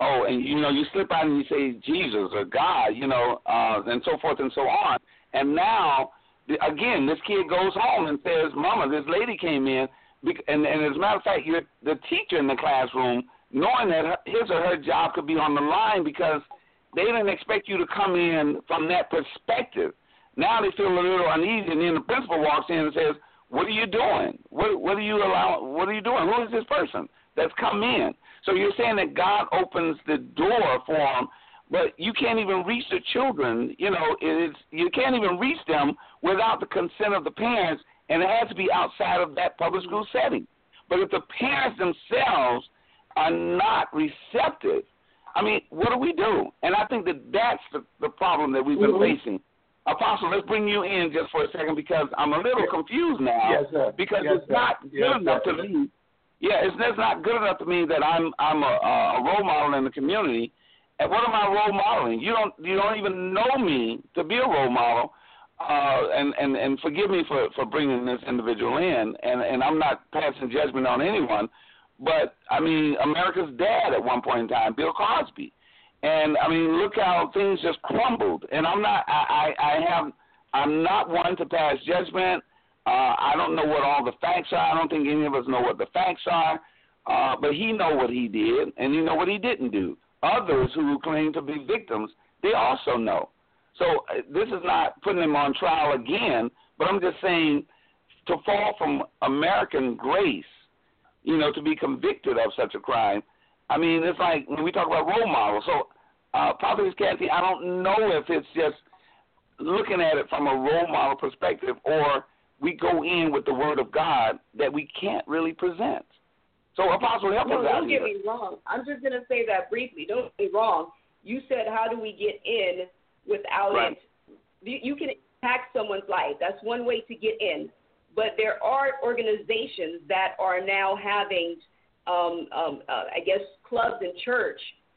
oh, and, you know, you slip out and you say Jesus or God, you know, uh, and so forth and so on. And now, again, this kid goes home and says, Mama, this lady came in, and, and as a matter of fact, you're the teacher in the classroom, knowing that his or her job could be on the line because they didn't expect you to come in from that perspective. Now they feel a little uneasy, and then the principal walks in and says, what are you doing? What, what are you allowing? What are you doing? Who is this person that's come in? So you're saying that God opens the door for them, but you can't even reach the children. You know, it's, you can't even reach them without the consent of the parents, and it has to be outside of that public school setting. But if the parents themselves are not receptive, I mean, what do we do? And I think that that's the, the problem that we've been mm-hmm. facing. Apostle, let's bring you in just for a second because I'm a little confused now. Yes, sir. Because yes, it's not sir. good yes, enough sir. to me. Yeah, it's, it's not good enough to me that I'm I'm a, a role model in the community. And what am I role modeling? You don't you don't even know me to be a role model. Uh, and, and, and forgive me for, for bringing this individual in. And, and I'm not passing judgment on anyone. But, I mean, America's dad at one point in time, Bill Cosby. And, I mean, look how things just crumbled. And I'm not, I, I, I have, I'm not one to pass judgment. Uh, I don't know what all the facts are. I don't think any of us know what the facts are. Uh, but he know what he did, and he know what he didn't do. Others who claim to be victims, they also know. So uh, this is not putting him on trial again, but I'm just saying to fall from American grace, you know, to be convicted of such a crime, I mean, it's like when we talk about role models. So, uh, Prophetess Kathy, I don't know if it's just looking at it from a role model perspective or we go in with the Word of God that we can't really present. So, Apostle, help no, us out don't here. get me wrong. I'm just going to say that briefly. Don't get me wrong. You said, how do we get in without right. it? You, you can impact someone's life. That's one way to get in. But there are organizations that are now having, um, um, uh, I guess, clubs in church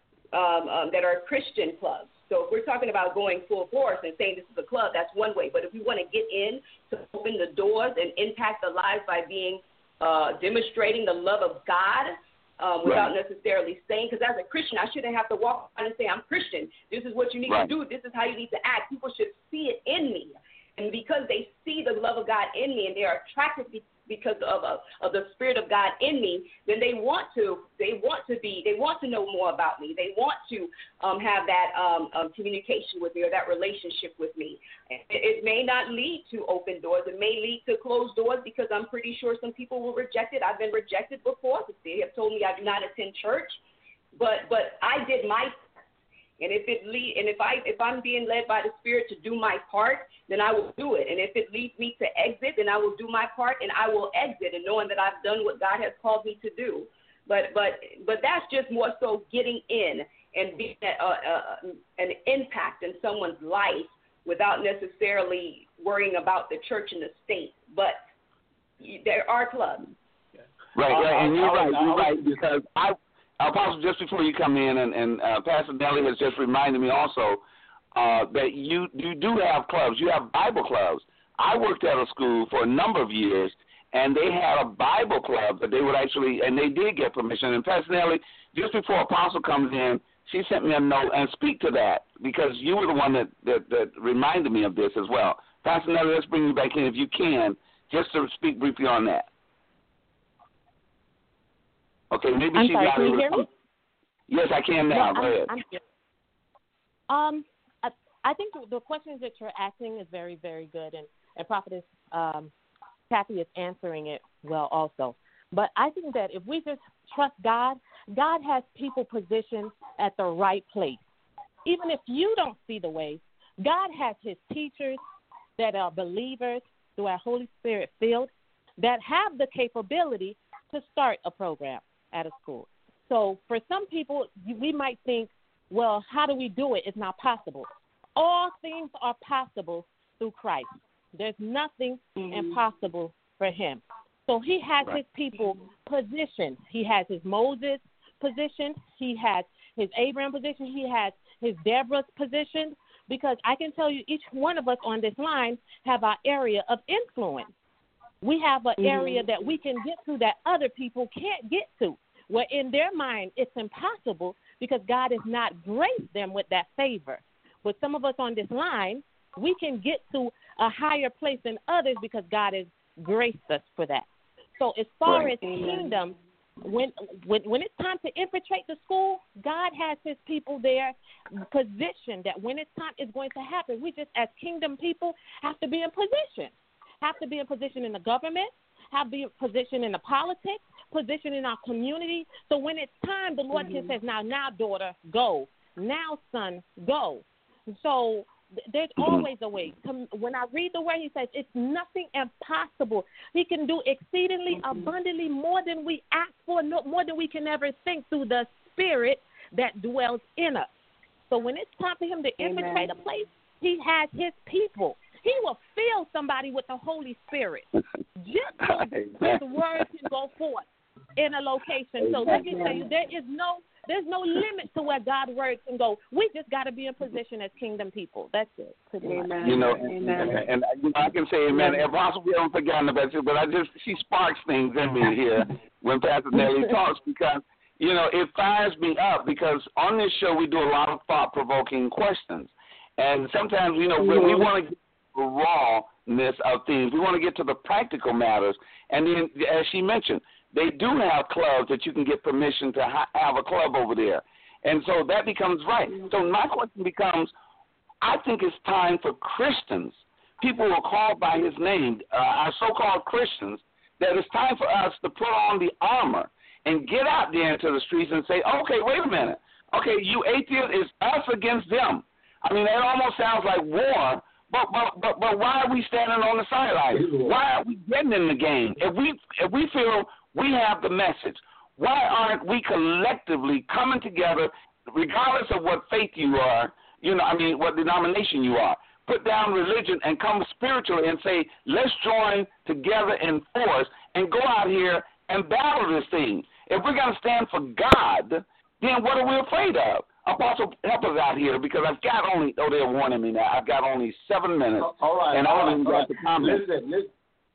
um, um, that are Christian clubs. So if we're talking about going full force and saying this is a club, that's one way. But if we want to get in to open the doors and impact the lives by being uh, demonstrating the love of God um, without right. necessarily saying, because as a Christian, I shouldn't have to walk around and say, I'm Christian. This is what you need right. to do. This is how you need to act. People should see it in me. And because they see the love of God in me and they are attracted because of, of of the Spirit of God in me, then they want to they want to be they want to know more about me. They want to um, have that um, um, communication with me or that relationship with me. It, it may not lead to open doors. It may lead to closed doors because I'm pretty sure some people will reject it. I've been rejected before. They have told me I do not attend church, but but I did my. And if it lead, and if I if I'm being led by the Spirit to do my part, then I will do it. And if it leads me to exit, then I will do my part and I will exit, and knowing that I've done what God has called me to do. But but but that's just more so getting in and being a, a, a, an impact in someone's life without necessarily worrying about the church and the state. But there are clubs. Right, Uh, right, and you're I- right, I- you're right, because I. Apostle, just before you come in, and, and uh, Pastor Nelly has just reminded me also uh, that you you do have clubs. You have Bible clubs. I worked at a school for a number of years, and they had a Bible club that they would actually, and they did get permission. And Pastor Nelly, just before Apostle comes in, she sent me a note and speak to that because you were the one that, that, that reminded me of this as well. Pastor Nelly, let's bring you back in if you can, just to speak briefly on that. Okay, maybe I'm she's sorry, not can you able hear to. me? Yes, I can now. No, Go I'm, ahead. I'm here. Um, I, I think the questions that you're asking is very, very good, and, and Prophetess um, Kathy is answering it well also. But I think that if we just trust God, God has people positioned at the right place. Even if you don't see the way, God has his teachers that are believers through our Holy Spirit filled that have the capability to start a program at a school. So for some people, we might think, well, how do we do it? It's not possible. All things are possible through Christ. There's nothing mm-hmm. impossible for him. So he has right. his people positioned. He has his Moses positioned. He has his Abraham position. He has his Deborah's positioned, because I can tell you each one of us on this line have our area of influence. We have an mm-hmm. area that we can get to that other people can't get to, where in their mind it's impossible because God has not graced them with that favor. But some of us on this line, we can get to a higher place than others because God has graced us for that. So as far right. as kingdom, when, when when it's time to infiltrate the school, God has his people there positioned that when it's time, it's going to happen. We just, as kingdom people, have to be in position, have to be in position in the government, have to be in position in the politics, position in our community. So when it's time, the Lord mm-hmm. just says, now, now, daughter, go. Now, son, go. So there's always a way. When I read the word, he says it's nothing impossible. He can do exceedingly mm-hmm. abundantly more than we ask for, no, more than we can ever think through the Spirit that dwells in us. So when it's time for him to infiltrate a place, he has his people. He will fill somebody with the Holy Spirit. Just so his word can go forth in a location. So let me tell you, there is no There's no limit to where God's word can go. We just got to be in position as kingdom people. That's it. Amen. You know, amen. And, and, and you know, I can say amen. And possibly I haven't forgotten about you, but I just she sparks things in me here when Pastor Nellie talks because you know it fires me up because on this show we do a lot of thought-provoking questions, and sometimes you know when we want to get the rawness of things, we want to get to the practical matters, and then as she mentioned. They do have clubs that you can get permission to ha- have a club over there. And so that becomes right. So my question becomes, I think it's time for Christians, people who are called by his name, uh, our so-called Christians, that it's time for us to put on the armor and get out there into the streets and say, okay, wait a minute. Okay, you atheists, it's us against them. I mean, that almost sounds like war, but but but, but why are we standing on the sidelines? Why are we getting in the game? If we if we feel we have the message, why aren't we collectively coming together, regardless of what faith you are, you know, I mean, what denomination you are, put down religion and come spiritually and say, let's join together in force and go out here and battle this thing. If we're going to stand for God, then what are we afraid of? Apostle, help us out here because I've got only, oh, they're warning me now, I've got only seven minutes. All right. And I haven't even got right. the comment. Listen, listen.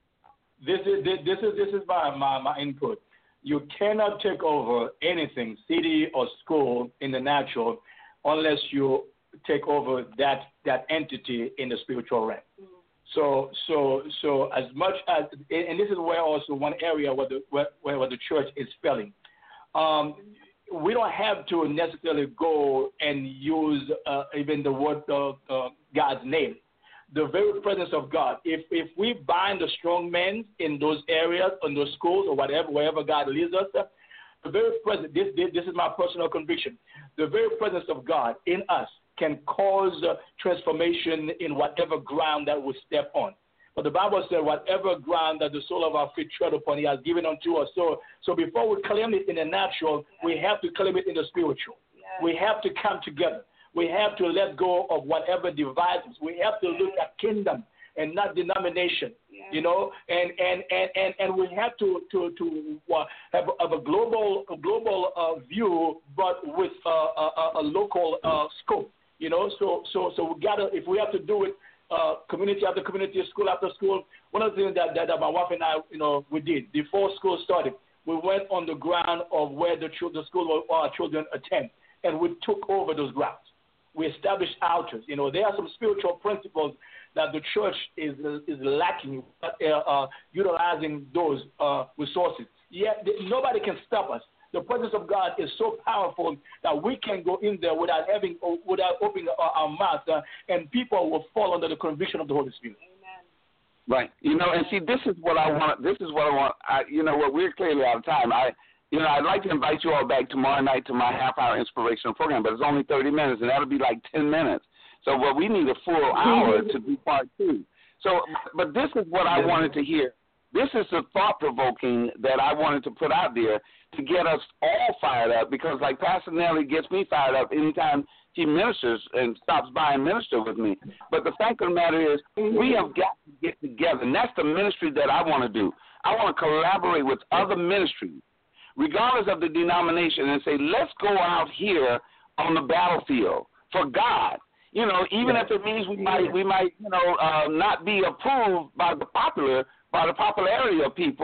This is this, this is this is my, my, my input. You cannot take over anything, city or school, in the natural, unless you take over that that entity in the spiritual realm. Mm-hmm. So so so as much as, and this is where also one area where the where, where the church is failing. Um, we don't have to necessarily go and use uh, even the word of uh, God's name. The very presence of God. If if we bind the strong men in those areas, in those schools or whatever, wherever God leads us, the very presence. This, this this is my personal conviction. The very presence of God in us can cause uh, transformation in whatever ground that we step on. But the Bible said, whatever ground that the sole of our feet tread upon, He has given unto us. So so before we claim it in the natural, we have to claim it in the spiritual. Yeah. We have to come together. We have to let go of whatever divides us. We have to look at kingdom and not denomination, yeah. you know, and, and, and, and, and we have to to, to uh, have, have a global a global uh, view, but with uh, a, a local uh, scope, you know. So so so we gotta, if we have to do it, uh, community after community, school after school. One of the things that, that, that my wife and I, you know, we did before school started, we went on the ground of where the children, the school our children attend, and we took over those grounds. We established altars. You know, there are some spiritual principles that the church is is lacking, uh, uh, utilizing those uh, resources. Yet nobody can stop us. The presence of God is so powerful that we can go in there without having, without opening our, our mouth, uh, and people will fall under the conviction of the Holy Spirit. Amen. Right. You know, and see, this is what I want. This is what I want. I, you know, what we're clearly out of time. I. You know, I'd like to invite you all back tomorrow night to my half-hour inspirational program, but it's only thirty minutes, and that'll be like ten minutes. So, well, we need a full hour to do part two. So, but this is what I wanted to hear. This is the thought-provoking that I wanted to put out there to get us all fired up, because like Pastor Nellie gets me fired up anytime she ministers and stops by and minister with me. But the fact of the matter is, we have got to get together, and that's the ministry that I want to do. I want to collaborate with other ministries, regardless of the denomination, and say, let's go out here on the battlefield for God. You know, even yeah. if it means we might, we might, you know, uh, not be approved by the popular, by the popularity of people,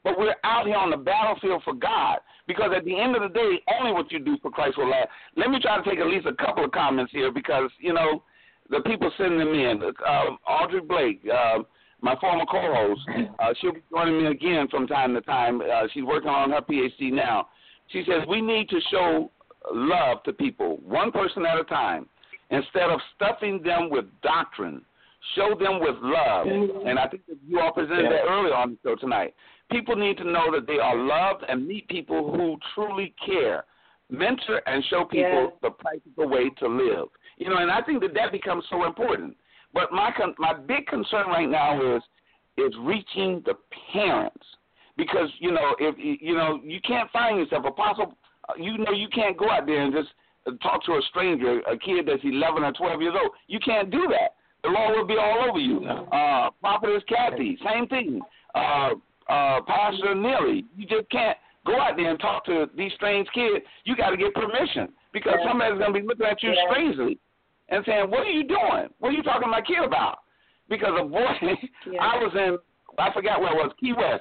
but we're out here on the battlefield for God, because at the end of the day, only what you do for Christ will last. Let me try to take at least a couple of comments here, because, you know, the people sending them in. Uh, Audrey Blake, uh, my former co-host, uh, she'll be joining me again from time to time. Uh, she's working on her P H D now. She says we need to show love to people, one person at a time, instead of stuffing them with doctrine. Show them with love. And I think that you all presented yeah. that earlier on the show tonight. People need to know that they are loved and meet people who truly care. Mentor and show people yeah. the practical way to live. You know, and I think that that becomes so important. But my con- my big concern right now is is reaching the parents, because you know if you know you can't find yourself, Apostle. You know you can't go out there and just talk to a stranger, a kid that's eleven or twelve years old. You can't do that. The law will be all over you. Uh, Prophetess Kathy, same thing. Uh, uh, Pastor Neely, you just can't go out there and talk to these strange kids. You got to get permission, because yeah. somebody's going to be looking at you yeah. strangely and saying, what are you doing? What are you talking to my kid about? Because a boy, yeah. I was in, I forgot where it was, Key West.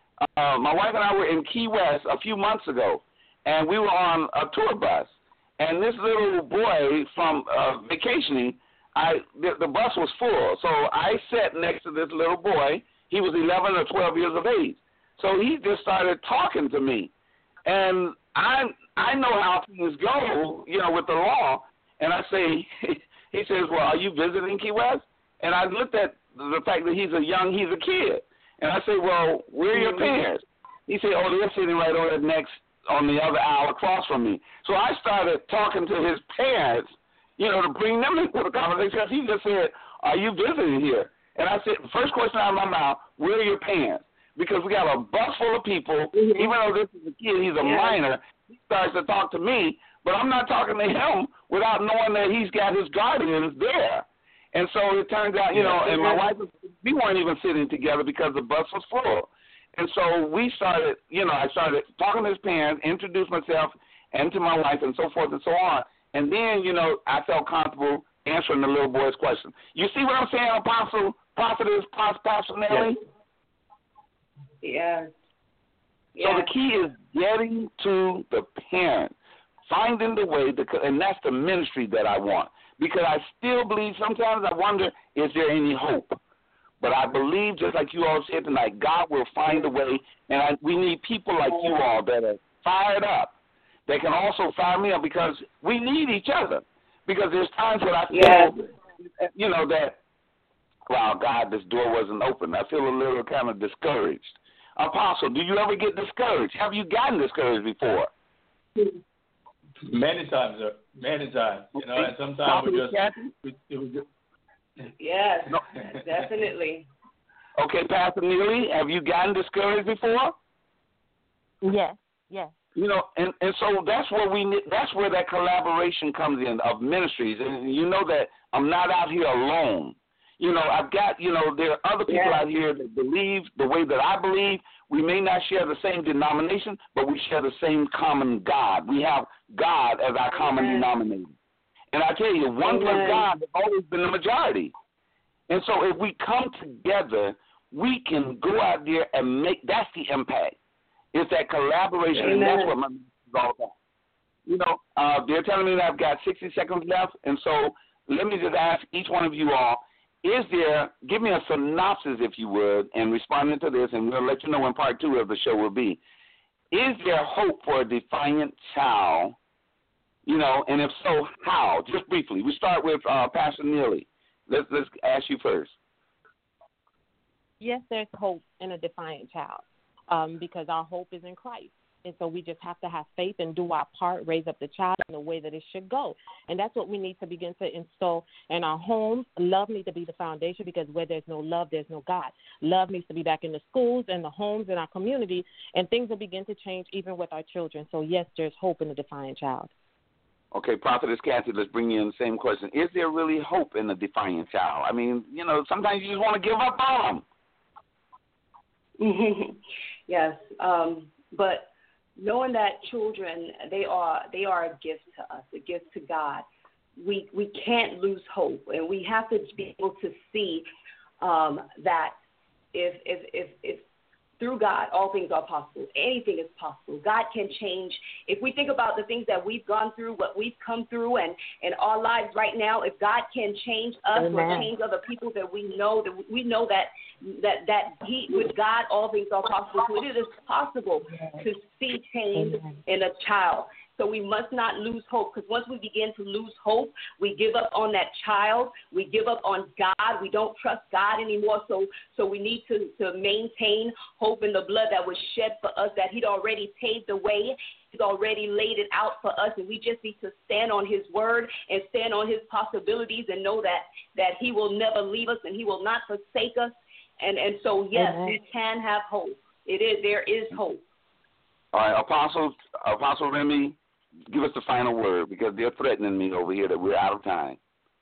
Uh, my wife and I were in Key West a few months ago, and we were on a tour bus. And this little boy from uh, vacationing, I the, the bus was full. So I sat next to this little boy. He was eleven or twelve years of age. So he just started talking to me. And I I know how things go, you know, with the law. And I say, he says, well, are you visiting Key West? And I looked at the fact that he's a young, he's a kid. And I say, well, where are your parents? He said, oh, they're sitting right over next, on the other aisle across from me. So I started talking to his parents, you know, to bring them into the conversation, because he just said, are you visiting here? And I said, first question out of my mouth, where are your parents? Because we got a bus full of people. Mm-hmm. Even though this is a kid, he's a yeah. minor, he starts to talk to me, but I'm not talking to him without knowing that he's got his guardians there. And so it turns out, you know, and my wife, we weren't even sitting together because the bus was full. And so we started, you know, I started talking to his parents, introduced myself and to my wife and so forth and so on. And then, you know, I felt comfortable answering the little boy's question. You see what I'm saying, Apostle, Prophetess, Pastor Nelly? Yes. So the key is getting to the parent, finding the way, to, and that's the ministry that I want. Because I still believe, sometimes I wonder, is there any hope? But I believe, just like you all said tonight, God will find a way, and I, we need people like you all that are fired up. They can also fire me up, because we need each other. Because there's times when I feel, yes. you know, that, wow, God, this door wasn't open. I feel a little kind of discouraged. Apostle, do you ever get discouraged? Have you gotten discouraged before? Many times, sir. Many times. You know, and sometimes we just, we, we just. Yes, no. Definitely. Okay, Pastor Neely, have you gotten discouraged before? Yes, yes. You know, and, and so that's where we that's where that collaboration comes in of ministries, and you know that I'm not out here alone. You know, I've got, you know, there are other people yes. out here that believe the way that I believe. We may not share the same denomination, but we share the same common God. We have God as our common Amen. denominator. And I tell you, one plus God has always been the majority. And so if we come together, we can go out there and make, that's the impact. It's that collaboration, Amen. and that's what my ministry is all about. You know, uh, they're telling me that I've got sixty seconds left, and so let me just ask each one of you all, is there, give me a synopsis, if you would, and responding to this, and we'll let you know when part two of the show will be. Is there hope for a defiant child? You know, and if so, how? Just briefly. We start with uh, Pastor Neely. Let's, let's ask you first. Yes, there's hope in a defiant child, um, because our hope is in Christ. And so we just have to have faith and do our part, raise up the child in the way that it should go. And that's what we need to begin to install in our homes. Love needs to be the foundation, because where there's no love, there's no God. Love needs to be back in the schools and the homes and our community, and things will begin to change even with our children. So, yes, there's hope in the defiant child. Okay, Prophetess Kathy, let's bring you in the same question. Is there really hope in the defiant child? I mean, you know, sometimes you just want to give up on them. Yes, um, but knowing that children, they are they are a gift to us, a gift to God. We we can't lose hope, and we have to be able to see um, that if if if if through God, all things are possible. Anything is possible. God can change. If we think about the things that we've gone through, what we've come through, and in our lives right now, if God can change us Amen. Or change other people that we know, that we know that that that He, with God, all things are possible. So it is possible to see change in a child. So we must not lose hope, because once we begin to lose hope, we give up on that child. We give up on God. We don't trust God anymore. So so we need to, to maintain hope in the blood that was shed for us, that He'd already paved the way. He's already laid it out for us, and we just need to stand on His word and stand on His possibilities and know that, that He will never leave us and He will not forsake us. And, and so, yes, Amen. We can have hope. It is There is hope. All right, Apostle, Apostle Remy, give us the final word, because they're threatening me over here that we're out of time.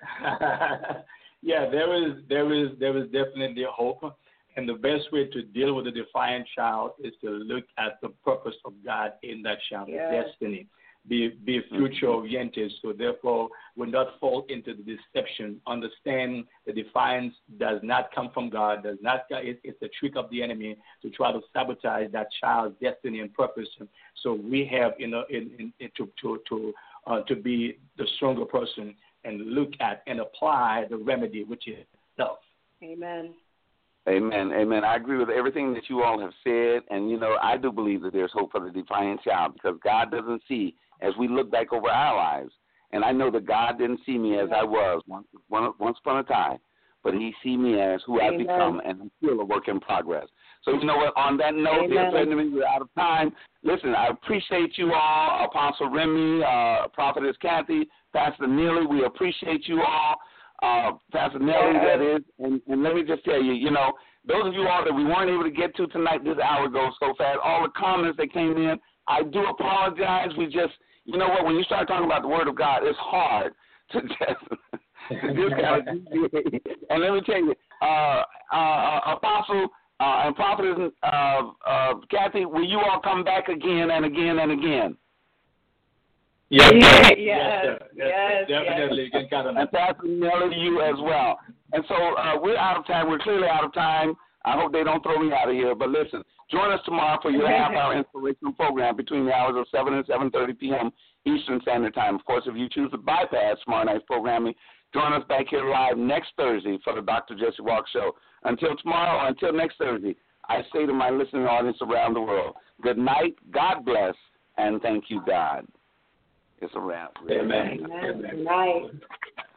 Yeah, there is there is there is definitely hope, and the best way to deal with a defiant child is to look at the purpose of God in that child's yes. destiny. Be be future oriented, so therefore will not fall into the deception. Understand the defiance does not come from God. Does not it, it's a trick of the enemy to try to sabotage that child's destiny and purpose. So we have you know in, in, in to to to uh, to be the stronger person and look at and apply the remedy, which is love. Amen. Amen. Amen. I agree with everything that you all have said, and you know I do believe that there's hope for the defiant child, because God doesn't see. As we look back over our lives, and I know that God didn't see me as I was once, once upon a time, but He see me as who Amen. I've become, and I'm still a work in progress. So you know what? On that note, dear friend, we're out of time. Listen, I appreciate you all, Apostle Remy, uh, Prophetess Kathy, Pastor Neely. We appreciate you all, uh, Pastor Neely, that is. And, and let me just tell you, you know, those of you all that we weren't able to get to tonight, this hour goes so fast. All the comments that came in, I do apologize. We just, you know what, when you start talking about the Word of God, it's hard to just, to just kind of, and let me tell you, uh, uh, Apostle uh, and Prophetess uh, uh, Kathy, will you all come back again and again and again? Yes, yes, yes, yes, yes, definitely. Yes. You can count on and that. Pastor Nelly, you as well. And so uh, we're out of time. We're clearly out of time. I hope they don't throw me out of here. But listen, join us tomorrow for your half-hour inspirational program between the hours of seven and seven thirty p.m. Eastern Standard Time. Of course, if you choose to bypass tomorrow night's programming, join us back here live next Thursday for the Doctor Jesse Walker Show. Until tomorrow, or until next Thursday, I say to my listening audience around the world, good night, God bless, and thank you, God. It's a wrap. Amen. Amen. Good night.